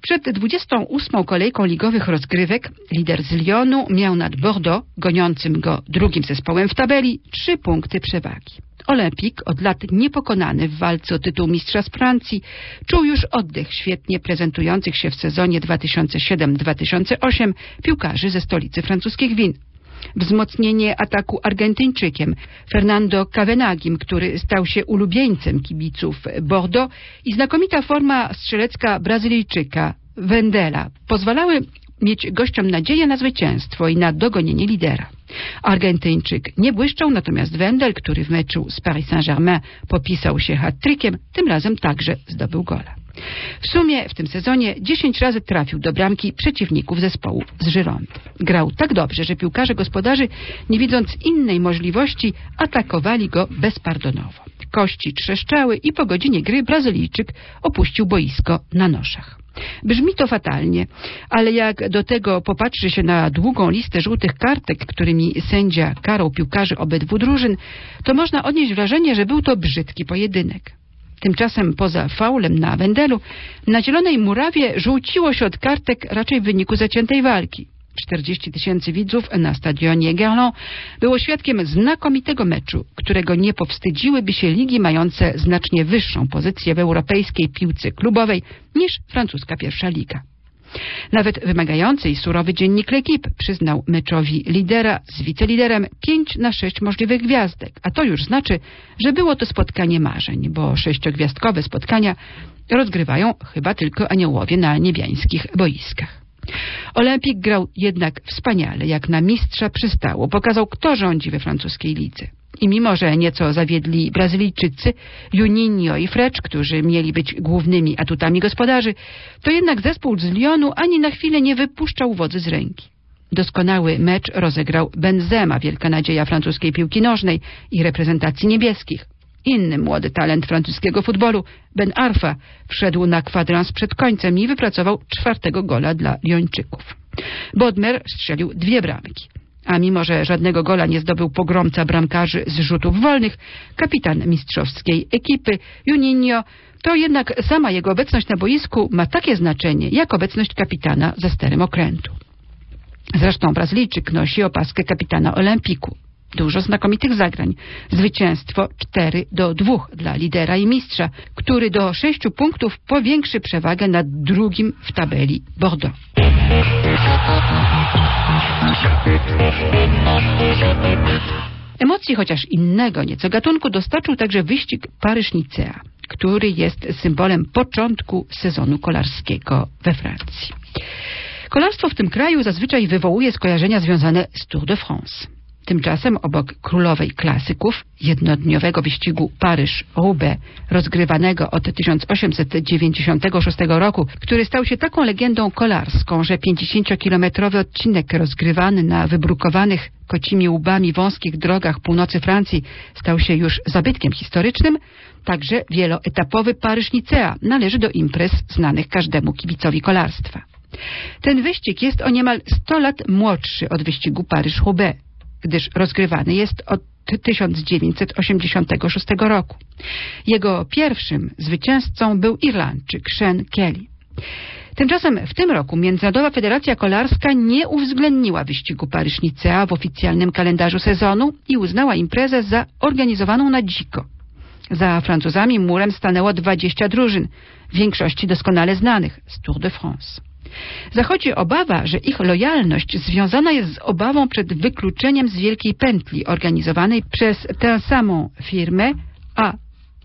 Przed dwudziestą ósmą kolejką ligowych rozgrywek lider z Lyonu miał nad Bordeaux, goniącym go drugim zespołem w tabeli, trzy punkty przewagi. Olympique, od lat niepokonany w walce o tytuł mistrza z Francji, czuł już oddech świetnie prezentujących się w sezonie dwa tysiące siódmy dwa tysiące ósmy piłkarzy ze stolicy francuskich win. Wzmocnienie ataku Argentyńczykiem Fernando Cavenagim, który stał się ulubieńcem kibiców Bordeaux, i znakomita forma strzelecka Brazylijczyka Wendela pozwalały mieć gościom nadzieję na zwycięstwo i na dogonienie lidera. Argentyńczyk nie błyszczał, natomiast Wendel, który w meczu z Paris Saint-Germain popisał się hat-trickiem, tym razem także zdobył gola. W sumie w tym sezonie dziesięć razy trafił do bramki przeciwników zespołu z Girondy. Grał tak dobrze, że piłkarze gospodarzy, nie widząc innej możliwości, atakowali go bezpardonowo. Kości trzeszczały i po godzinie gry Brazylijczyk opuścił boisko na noszach. Brzmi to fatalnie, ale jak do tego popatrzy się na długą listę żółtych kartek, którymi sędzia karał piłkarzy obydwu drużyn, to można odnieść wrażenie, że był to brzydki pojedynek. Tymczasem poza faulem na Wendelu, na Zielonej Murawie żółciło się od kartek raczej w wyniku zaciętej walki. czterdzieści tysięcy widzów na stadionie Guerlain było świadkiem znakomitego meczu, którego nie powstydziłyby się ligi mające znacznie wyższą pozycję w europejskiej piłce klubowej niż francuska pierwsza liga. Nawet wymagający i surowy dziennik L'Équipe przyznał meczowi lidera z wiceliderem pięć na sześć możliwych gwiazdek, a to już znaczy, że było to spotkanie marzeń, bo sześciogwiazdkowe spotkania rozgrywają chyba tylko aniołowie na niebiańskich boiskach. Olympique grał jednak wspaniale, jak na mistrza przystało. Pokazał, kto rządzi we francuskiej lidze. I mimo, że nieco zawiedli Brazylijczycy, Juninho i Frecz, którzy mieli być głównymi atutami gospodarzy, to jednak zespół z Lyonu ani na chwilę nie wypuszczał wodzy z ręki. Doskonały mecz rozegrał Benzema, wielka nadzieja francuskiej piłki nożnej i reprezentacji niebieskich. Inny młody talent francuskiego futbolu, Ben Arfa, wszedł na kwadrans przed końcem i wypracował czwartego gola dla Lyończyków. Bodmer strzelił dwie bramki. A mimo, że żadnego gola nie zdobył pogromca bramkarzy z rzutów wolnych, kapitan mistrzowskiej ekipy Juninho, to jednak sama jego obecność na boisku ma takie znaczenie, jak obecność kapitana za sterem okrętu. Zresztą Brazylijczyk nosi opaskę kapitana Olympiku. Dużo znakomitych zagrań. Zwycięstwo cztery do dwóch dla lidera i mistrza, który do sześciu punktów powiększy przewagę nad drugim w tabeli Bordeaux. Emocji chociaż innego nieco gatunku dostarczył także wyścig Paryż-Nicea, który jest symbolem początku sezonu kolarskiego we Francji. Kolarstwo w tym kraju zazwyczaj wywołuje skojarzenia związane z Tour de France. Tymczasem obok królowej klasyków, jednodniowego wyścigu Paryż-Roubaix, rozgrywanego od tysiąc osiemset dziewięćdziesiątego szóstego roku, który stał się taką legendą kolarską, że pięćdziesięciokilometrowy odcinek rozgrywany na wybrukowanych kocimi łbami wąskich drogach północy Francji stał się już zabytkiem historycznym, także wieloetapowy Paryż-Nicea należy do imprez znanych każdemu kibicowi kolarstwa. Ten wyścig jest o niemal sto lat młodszy od wyścigu Paryż-Roubaix, gdyż rozgrywany jest od tysiąc dziewięćset osiemdziesiątego szóstego roku. Jego pierwszym zwycięzcą był Irlandczyk Sean Kelly. Tymczasem w tym roku Międzynarodowa Federacja Kolarska nie uwzględniła wyścigu Paryż-Nicea w oficjalnym kalendarzu sezonu i uznała imprezę za organizowaną na dziko. Za Francuzami murem stanęło dwadzieścia drużyn, w większości doskonale znanych z Tour de France. Zachodzi obawa, że ich lojalność związana jest z obawą przed wykluczeniem z wielkiej pętli organizowanej przez tę samą firmę A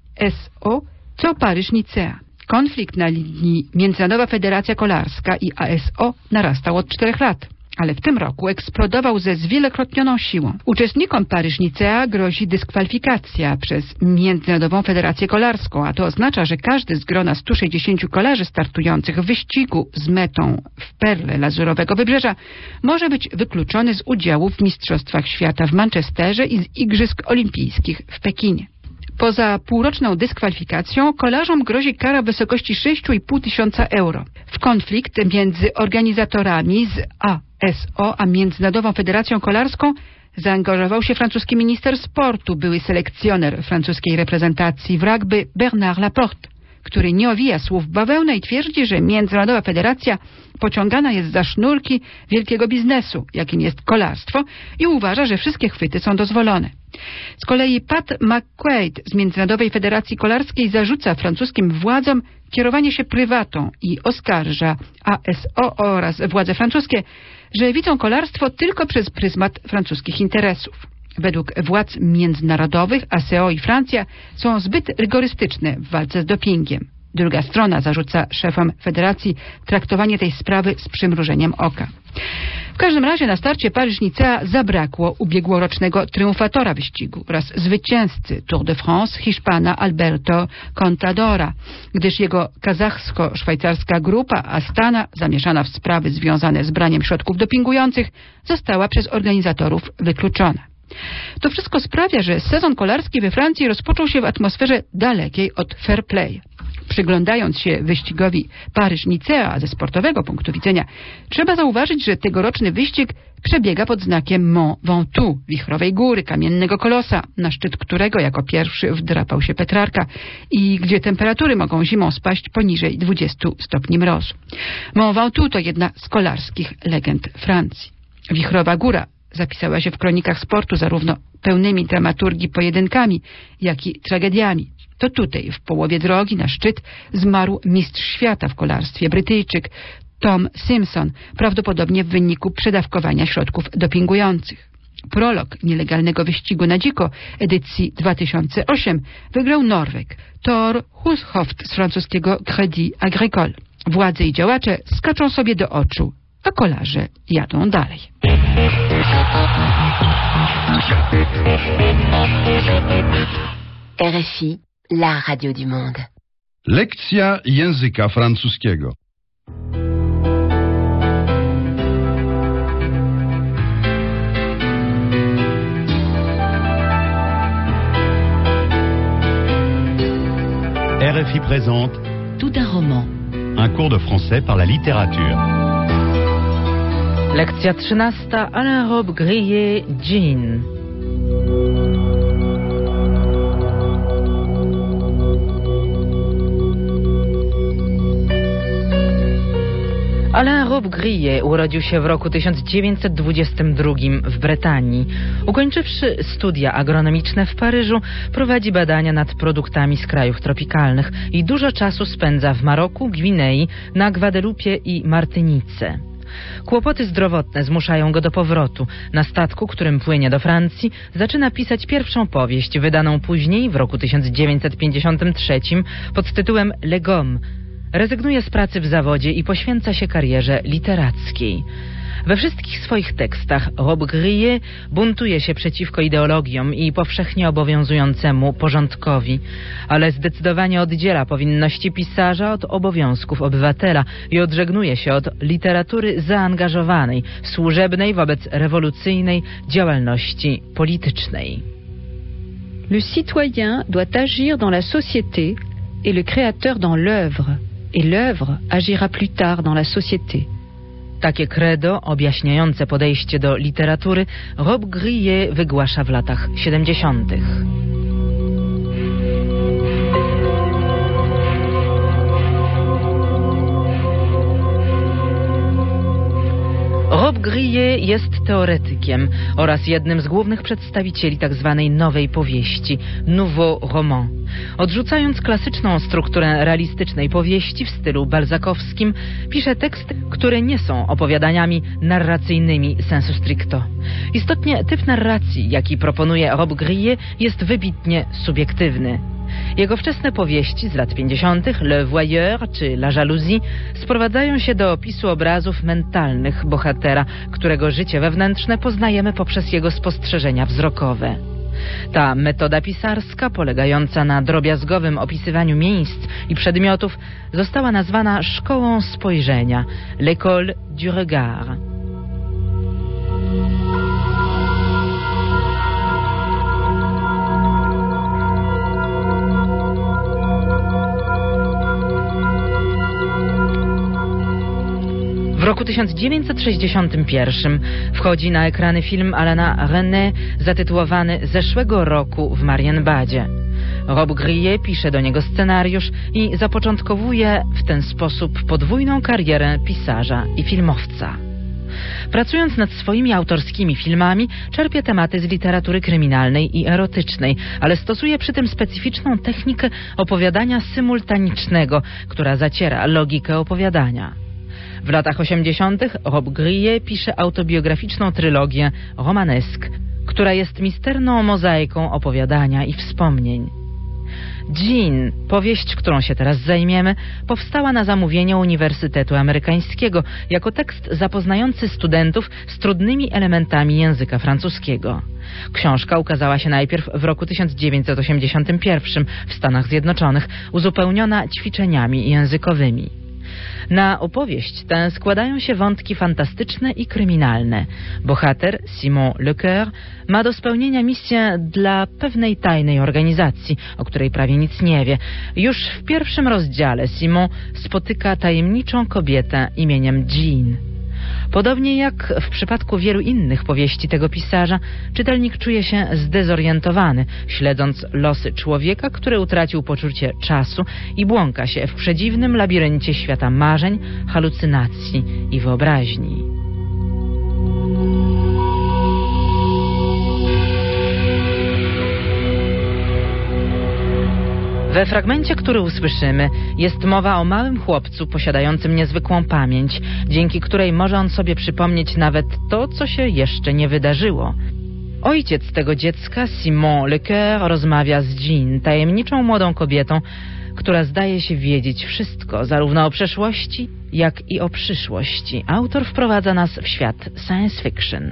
S O co Paryż-Nicea. Konflikt na linii Międzynarodowa Federacja Kolarska i A S O narastał od czterech lat, ale w tym roku eksplodował ze zwielokrotnioną siłą. Uczestnikom Paryż-Nicea grozi dyskwalifikacja przez Międzynarodową Federację Kolarską, a to oznacza, że każdy z grona stu sześćdziesięciu kolarzy startujących w wyścigu z metą w perle Lazurowego Wybrzeża może być wykluczony z udziału w Mistrzostwach Świata w Manchesterze i z Igrzysk Olimpijskich w Pekinie. Poza półroczną dyskwalifikacją kolarzom grozi kara w wysokości sześć i pół tysiąca euro. W konflikt między organizatorami z A S O a Międzynarodową Federacją Kolarską zaangażował się francuski minister sportu, były selekcjoner francuskiej reprezentacji w rugby Bernard Laporte, który nie owija słów bawełnę i twierdzi, że Międzynarodowa Federacja pociągana jest za sznurki wielkiego biznesu, jakim jest kolarstwo, i uważa, że wszystkie chwyty są dozwolone. Z kolei Pat McQuaid z Międzynarodowej Federacji Kolarskiej zarzuca francuskim władzom kierowanie się prywatą i oskarża A S O oraz władze francuskie, że widzą kolarstwo tylko przez pryzmat francuskich interesów. Według władz międzynarodowych A S O i Francja są zbyt rygorystyczne w walce z dopingiem. Druga strona zarzuca szefom federacji traktowanie tej sprawy z przymrużeniem oka. W każdym razie na starcie Paryż-Nicea zabrakło ubiegłorocznego triumfatora wyścigu oraz zwycięzcy Tour de France Hiszpana Alberto Contadora, gdyż jego kazachsko-szwajcarska grupa Astana, zamieszana w sprawy związane z braniem środków dopingujących, została przez organizatorów wykluczona. To wszystko sprawia, że sezon kolarski we Francji rozpoczął się w atmosferze dalekiej od fair play. Przyglądając się wyścigowi Paryż-Nicea ze sportowego punktu widzenia, trzeba zauważyć, że tegoroczny wyścig przebiega pod znakiem Mont Ventoux, wichrowej góry, kamiennego kolosa, na szczyt którego jako pierwszy wdrapał się Petrarka i gdzie temperatury mogą zimą spaść poniżej dwudziestu stopni mrozu. Mont Ventoux to jedna z kolarskich legend Francji. Wichrowa góra zapisała się w kronikach sportu zarówno pełnymi dramaturgii pojedynkami, jak i tragediami. To tutaj, w połowie drogi na szczyt, zmarł mistrz świata w kolarstwie, Brytyjczyk Tom Simpson, prawdopodobnie w wyniku przedawkowania środków dopingujących. Prolog nielegalnego wyścigu na dziko edycji dwa tysiące ósmej wygrał Norweg Thor Hushovd z francuskiego Crédit Agricole. Władze i działacze skaczą sobie do oczu, a kolarze jadą dalej. R F I, la radio du monde. Lekcja języka francuskiego. R F I présente Tout un roman. Un cours de français par la littérature. Lekcja trzynasta. Alain Robbe-Grillet, Jean. Alain Robbe-Grillet urodził się w roku tysiąc dziewięćset dwudziestym drugim w Bretanii. Ukończywszy studia agronomiczne w Paryżu, prowadzi badania nad produktami z krajów tropikalnych i dużo czasu spędza w Maroku, Gwinei, na Gwadelupie i Martynice. Kłopoty zdrowotne zmuszają go do powrotu. Na statku, którym płynie do Francji, zaczyna pisać pierwszą powieść, wydaną później w roku tysiąc dziewięćset pięćdziesiątym trzecim pod tytułem Le Gomme. Rezygnuje z pracy w zawodzie i poświęca się karierze literackiej. We wszystkich swoich tekstach Robbe-Grillet buntuje się przeciwko ideologiom i powszechnie obowiązującemu porządkowi, ale zdecydowanie oddziela powinności pisarza od obowiązków obywatela i odżegnuje się od literatury zaangażowanej, służebnej wobec rewolucyjnej działalności politycznej. Le citoyen doit agir dans la société et le créateur dans l'œuvre, et l'œuvre agira plus tard dans la société. Takie credo objaśniające podejście do literatury Robbe-Grillet wygłasza w latach siedemdziesiątych. Robbe-Grillet jest teoretykiem oraz jednym z głównych przedstawicieli tzw. nowej powieści, nouveau roman. Odrzucając klasyczną strukturę realistycznej powieści w stylu balzakowskim, pisze teksty, które nie są opowiadaniami narracyjnymi sensu stricto. Istotnie typ narracji, jaki proponuje Robbe-Grillet, jest wybitnie subiektywny. Jego wczesne powieści z lat pięćdziesiątych, Le Voyeur czy La Jalousie, sprowadzają się do opisu obrazów mentalnych bohatera, którego życie wewnętrzne poznajemy poprzez jego spostrzeżenia wzrokowe. Ta metoda pisarska, polegająca na drobiazgowym opisywaniu miejsc i przedmiotów, została nazwana szkołą spojrzenia, l'école du regard. W roku tysiąc dziewięćset sześćdziesiątym pierwszym wchodzi na ekrany film Alaina René zatytułowany Zeszłego roku w Marienbadzie. Rob Grillet pisze do niego scenariusz i zapoczątkowuje w ten sposób podwójną karierę pisarza i filmowca. Pracując nad swoimi autorskimi filmami, czerpie tematy z literatury kryminalnej i erotycznej, ale stosuje przy tym specyficzną technikę opowiadania symultanicznego, która zaciera logikę opowiadania. W latach osiemdziesiątych Rob Grillet pisze autobiograficzną trylogię Romanesque, która jest misterną mozaiką opowiadania i wspomnień. Jean, powieść, którą się teraz zajmiemy, powstała na zamówienie Uniwersytetu Amerykańskiego jako tekst zapoznający studentów z trudnymi elementami języka francuskiego. Książka ukazała się najpierw w roku tysiąc dziewięćset osiemdziesiątym pierwszym w Stanach Zjednoczonych, uzupełniona ćwiczeniami językowymi. Na opowieść tę składają się wątki fantastyczne i kryminalne. Bohater, Simon Lecoeur, ma do spełnienia misję dla pewnej tajnej organizacji, o której prawie nic nie wie. Już w pierwszym rozdziale Simon spotyka tajemniczą kobietę imieniem Jean. Podobnie jak w przypadku wielu innych powieści tego pisarza, czytelnik czuje się zdezorientowany, śledząc losy człowieka, który utracił poczucie czasu i błąka się w przedziwnym labiryncie świata marzeń, halucynacji i wyobraźni. We fragmencie, który usłyszymy, jest mowa o małym chłopcu posiadającym niezwykłą pamięć, dzięki której może on sobie przypomnieć nawet to, co się jeszcze nie wydarzyło. Ojciec tego dziecka, Simon Lecoeur, rozmawia z Jean, tajemniczą młodą kobietą, która zdaje się wiedzieć wszystko, zarówno o przeszłości, jak i o przyszłości. Autor wprowadza nas w świat science fiction.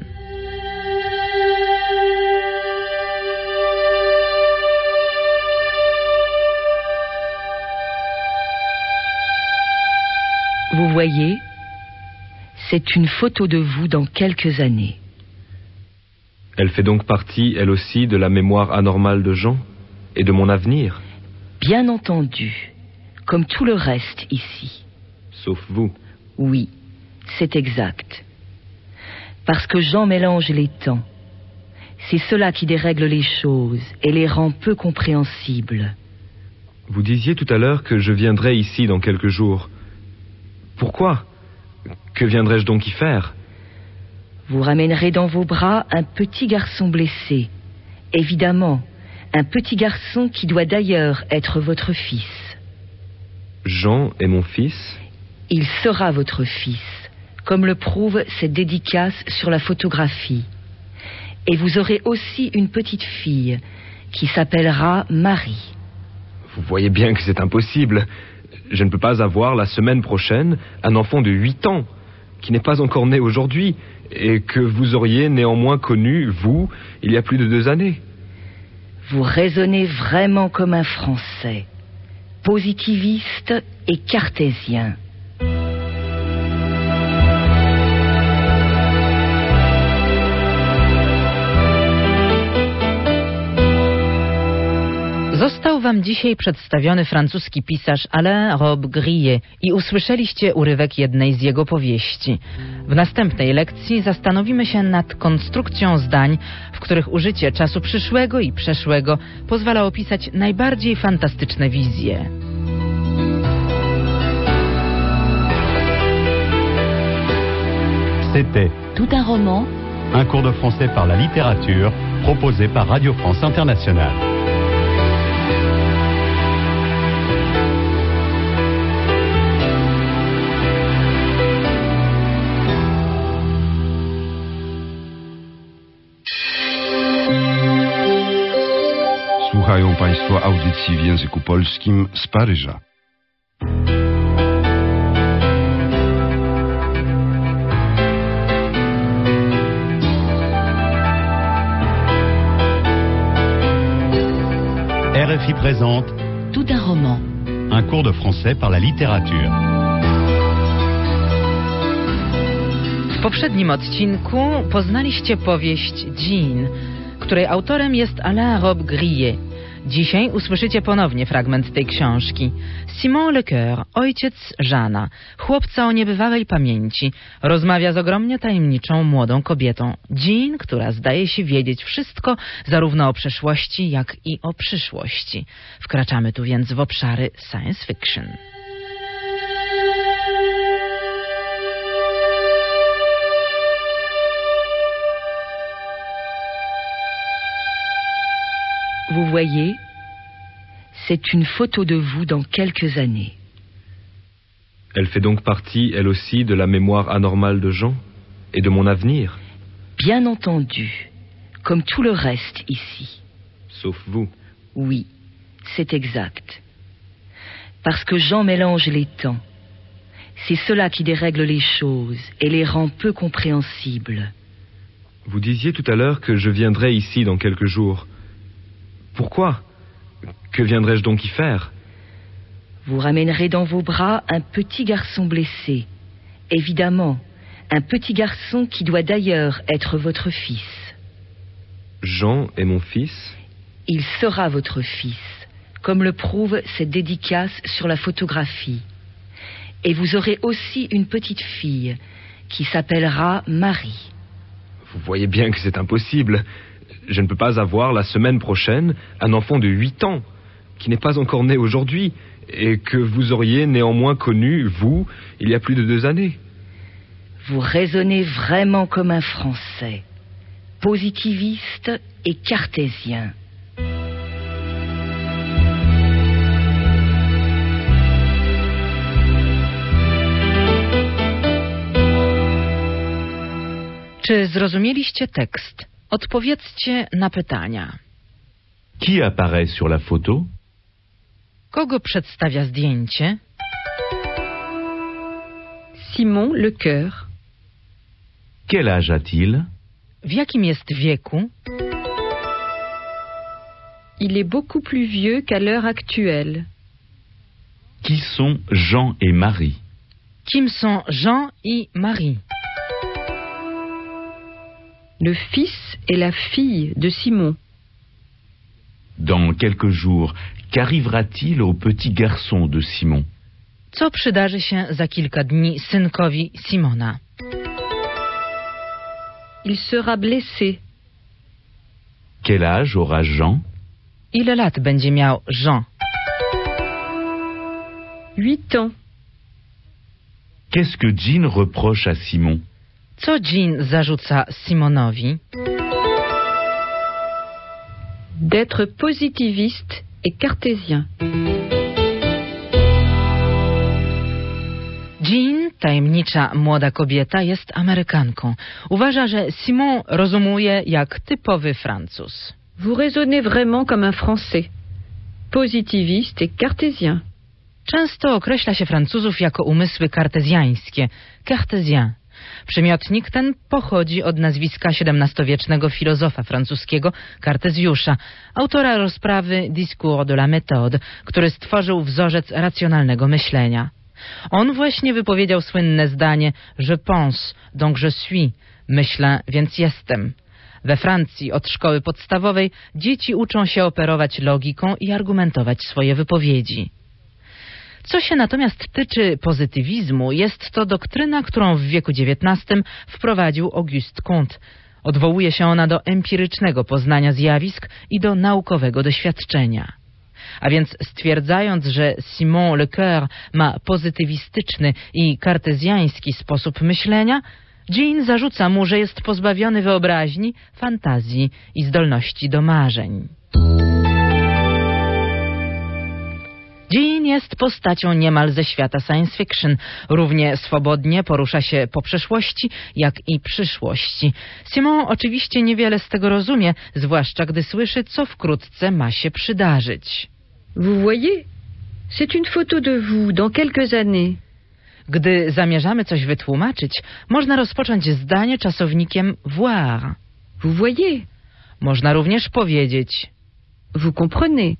Vous voyez, c'est une photo de vous dans quelques années. Elle fait donc partie, elle aussi, de la mémoire anormale de Jean et de mon avenir. Bien entendu, comme tout le reste ici. Sauf vous. Oui, c'est exact. Parce que Jean mélange les temps. C'est cela qui dérègle les choses et les rend peu compréhensibles. Vous disiez tout à l'heure que je viendrai ici dans quelques jours. Pourquoi? Que viendrais-je donc y faire? Vous ramènerez dans vos bras un petit garçon blessé. Évidemment, un petit garçon qui doit d'ailleurs être votre fils. Jean est mon fils? Il sera votre fils, comme le prouve cette dédicace sur la photographie. Et vous aurez aussi une petite fille qui s'appellera Marie. Vous voyez bien que c'est impossible. Je ne peux pas avoir la semaine prochaine un enfant de huit ans, qui n'est pas encore né aujourd'hui, et que vous auriez néanmoins connu, vous, il y a plus de deux années. Vous raisonnez vraiment comme un Français, positiviste et cartésien. Został wam dzisiaj przedstawiony francuski pisarz Alain Rob Grillet i usłyszeliście urywek jednej z jego powieści. W następnej lekcji zastanowimy się nad konstrukcją zdań, w których użycie czasu przyszłego i przeszłego pozwala opisać najbardziej fantastyczne wizje. C'était Tout un roman, un cours de français par la littérature proposé par Radio France Internationale. Słuchają Państwo audycji w języku polskim z Paryża. R F I présente Tout un roman, un cours de français par la littérature. W poprzednim odcinku poznaliście powieść Jean, której autorem jest Alain Rob Grillet. Dzisiaj usłyszycie ponownie fragment tej książki. Simon Lecoeur, ojciec Jeana, chłopca o niebywałej pamięci, rozmawia z ogromnie tajemniczą młodą kobietą, Jean, która zdaje się wiedzieć wszystko zarówno o przeszłości, jak i o przyszłości. Wkraczamy tu więc w obszary science fiction. Vous voyez, c'est une photo de vous dans quelques années. Elle fait donc partie, elle aussi, de la mémoire anormale de Jean et de mon avenir. Bien entendu, comme tout le reste ici. Sauf vous. Oui, c'est exact. Parce que Jean mélange les temps. C'est cela qui dérègle les choses et les rend peu compréhensibles. Vous disiez tout à l'heure que je viendrais ici dans quelques jours. Pourquoi? Que viendrais-je donc y faire? Vous ramènerez dans vos bras un petit garçon blessé. Évidemment, un petit garçon qui doit d'ailleurs être votre fils. Jean est mon fils? Il sera votre fils, comme le prouve cette dédicace sur la photographie. Et vous aurez aussi une petite fille qui s'appellera Marie. Vous voyez bien que c'est impossible. Je ne peux pas avoir la semaine prochaine un enfant de huit ans, qui n'est pas encore né aujourd'hui, et que vous auriez néanmoins connu, vous, il y a plus de deux années. Vous raisonnez vraiment comme un Français, positiviste et cartésien. Czy zrozumieliście tekst? Odpowiedzcie na pytania. Qui apparaît sur la photo? Kogo przedstawia zdjęcie? Simon Lecoeur. Quel âge a-t-il? W jakim jest wieku? Il est beaucoup plus vieux qu'à l'heure actuelle. Qui sont Jean et Marie? Kim są Jean i Marie? Le fils et la fille de Simon. Dans quelques jours, qu'arrivera-t-il au petit garçon de Simon? Co przydarzy się za kilka dni synkowi Simona? Il sera blessé. Quel âge aura Jean? Ile lat będzie miał Jean? Huit ans. Qu'est-ce que Jean reproche à Simon? Co Jean zarzuca Simonowi? D'être positiviste et cartésien. Jean, tajemnicza młoda kobieta, jest Amerykanką. Uważa, że Simon rozumuje jak typowy Francuz. Vous raisonnez vraiment comme un Français, positiviste et cartésien. Często określa się Francuzów jako umysły kartezjańskie, cartésien. Przymiotnik ten pochodzi od nazwiska siedemnastowiecznego filozofa francuskiego Kartezjusza, autora rozprawy Discours de la méthode, który stworzył wzorzec racjonalnego myślenia. On właśnie wypowiedział słynne zdanie Je pense, donc je suis, myślę, więc jestem. We Francji od szkoły podstawowej dzieci uczą się operować logiką i argumentować swoje wypowiedzi. Co się natomiast tyczy pozytywizmu, jest to doktryna, którą w wieku dziewiętnastym wprowadził Auguste Comte. Odwołuje się ona do empirycznego poznania zjawisk i do naukowego doświadczenia. A więc stwierdzając, że Simon Lecoeur ma pozytywistyczny i kartezjański sposób myślenia, Jean zarzuca mu, że jest pozbawiony wyobraźni, fantazji i zdolności do marzeń. Jean jest postacią niemal ze świata science fiction. Równie swobodnie porusza się po przeszłości, jak i przyszłości. Simon oczywiście niewiele z tego rozumie, zwłaszcza gdy słyszy, co wkrótce ma się przydarzyć. Vous voyez, c'est une photo de vous dans quelques années. Gdy zamierzamy coś wytłumaczyć, można rozpocząć zdanie czasownikiem voir. Vous voyez. Można również powiedzieć vous comprenez.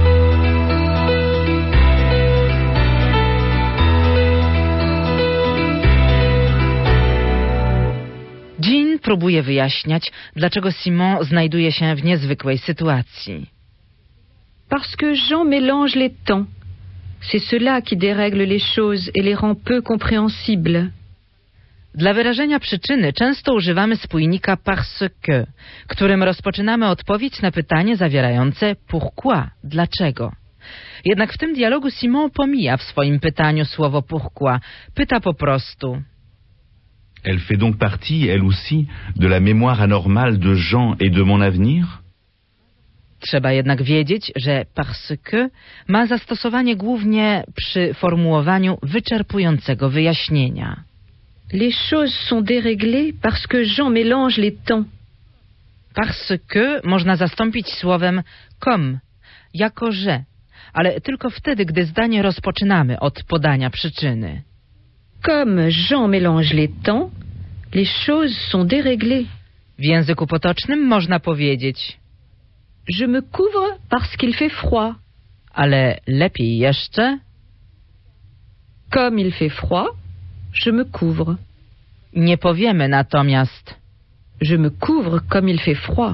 Jean próbuje wyjaśniać, dlaczego Simon znajduje się w niezwykłej sytuacji. parce que Jean mélange les temps. C'est cela qui dérègle les choses et les rend peu compréhensibles. Dla wyrażenia przyczyny często używamy spójnika parce que, którym rozpoczynamy odpowiedź na pytanie zawierające pourquoi, dlaczego. Jednak w tym dialogu Simon pomija w swoim pytaniu słowo pourquoi. Pyta po prostu. Elle fait donc partie, elle aussi, de la mémoire anormale de Jean et de mon avenir? Trzeba jednak wiedzieć, że parce que ma zastosowanie głównie przy formułowaniu wyczerpującego wyjaśnienia. Les choses sont déréglées parce que Jean mélange les temps. Parce que można zastąpić słowem comme, jako że, ale tylko wtedy, gdy zdanie rozpoczynamy od podania przyczyny. Comme Jean mélange les temps, les choses sont déréglées. W języku potocznym można powiedzieć: Je me couvre parce qu'il fait froid. Ale lepiej jeszcze: Comme il fait froid, je me couvre. Nie powiemy natomiast: Je me couvre comme il fait froid.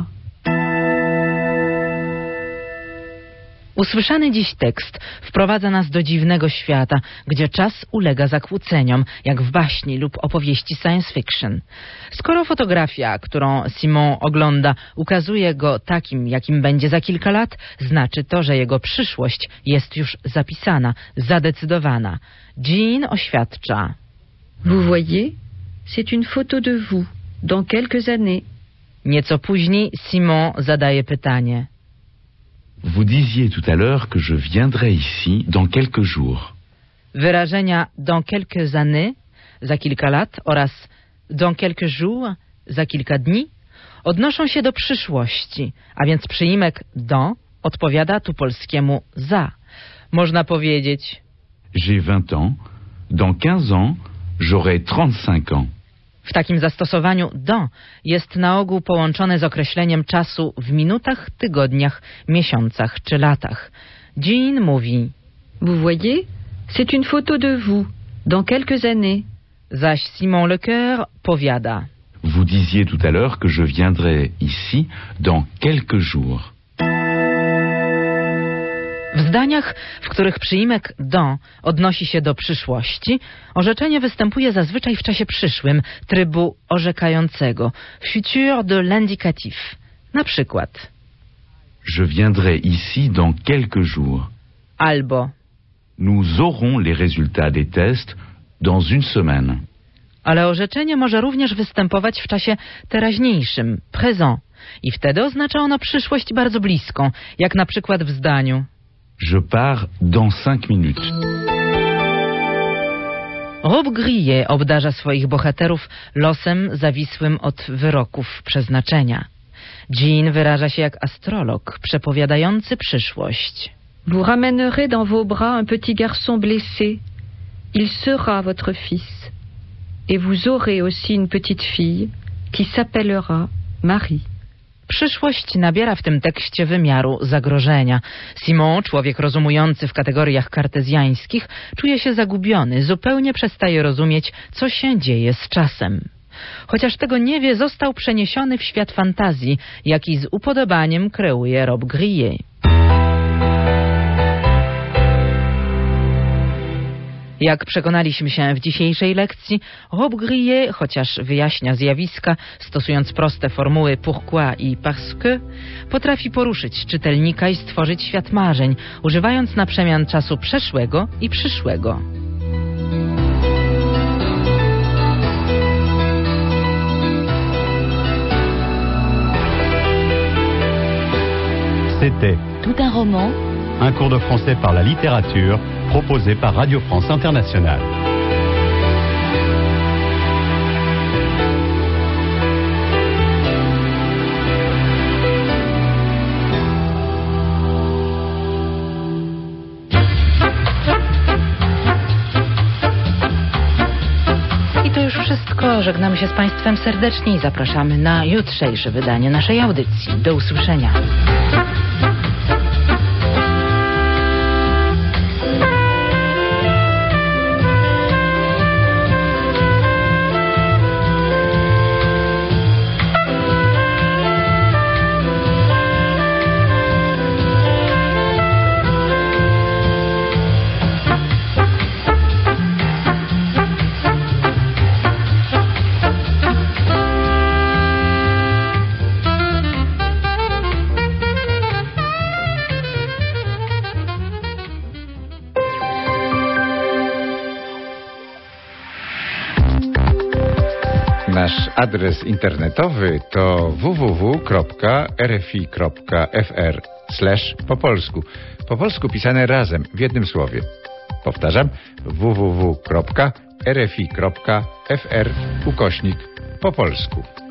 Usłyszany dziś tekst wprowadza nas do dziwnego świata, gdzie czas ulega zakłóceniom, jak w baśni lub opowieści science fiction. Skoro fotografia, którą Simon ogląda, ukazuje go takim, jakim będzie za kilka lat, znaczy to, że jego przyszłość jest już zapisana, zadecydowana. Jean oświadcza: Vous voyez, c'est une photo de vous, dans quelques années. Nieco później Simon zadaje pytanie: Vous disiez tout à l'heure que je viendrai ici dans quelques jours. Wyrażenia dans quelques années, za kilka lat, oraz dans quelques jours, za kilka dni, odnoszą się do przyszłości, a więc przyimek dans odpowiada tu polskiemu za. Można powiedzieć: J'ai vingt ans, dans quinze ans, j'aurai trente-cinq ans. W takim zastosowaniu dans jest na ogół połączone z określeniem czasu w minutach, tygodniach, miesiącach czy latach. Jean mówi: Vous voyez, c'est une photo de vous, dans quelques années. Zaś Simon Lecoeur powiada: Vous disiez tout à l'heure que je viendrai ici dans quelques jours. W zdaniach, w których przyimek dans odnosi się do przyszłości, orzeczenie występuje zazwyczaj w czasie przyszłym, trybu orzekającego, futur de l'indicatif. Na przykład: Je viendrai ici dans quelques jours. Albo: Nous aurons les résultats des tests dans une semaine. Ale orzeczenie może również występować w czasie teraźniejszym, présent, i wtedy oznacza ono przyszłość bardzo bliską, jak na przykład w zdaniu: Je pars dans cinq minutes. Rob Grillet obdarza swoich bohaterów losem zawisłym od wyroków przeznaczenia. Jean wyraża się jak astrolog przepowiadający przyszłość. Vous ramènerez dans vos bras un petit garçon blessé. Il sera votre fils. Et vous aurez aussi une petite fille qui s'appellera Marie. Przyszłość nabiera w tym tekście wymiaru zagrożenia. Simon, człowiek rozumujący w kategoriach kartezjańskich, czuje się zagubiony, zupełnie przestaje rozumieć, co się dzieje z czasem. Chociaż tego nie wie, został przeniesiony w świat fantazji, jaki z upodobaniem kreuje Rob Grillet. Jak przekonaliśmy się w dzisiejszej lekcji, Rob Grillet, chociaż wyjaśnia zjawiska, stosując proste formuły pourquoi i parce que, potrafi poruszyć czytelnika i stworzyć świat marzeń, używając na przemian czasu przeszłego i przyszłego. C'était Tout un roman, un cours de français par la littérature proposé par Radio France Internationale. I to już wszystko. Żegnamy się z Państwem serdecznie i zapraszamy na jutrzejsze wydanie naszej audycji. Do usłyszenia. Nasz adres internetowy to w w w kropka r f i kropka f r slash po polsku. Po polsku pisane razem, w jednym słowie. Powtarzam, w w w kropka r f i kropka f r ukośnik po polsku.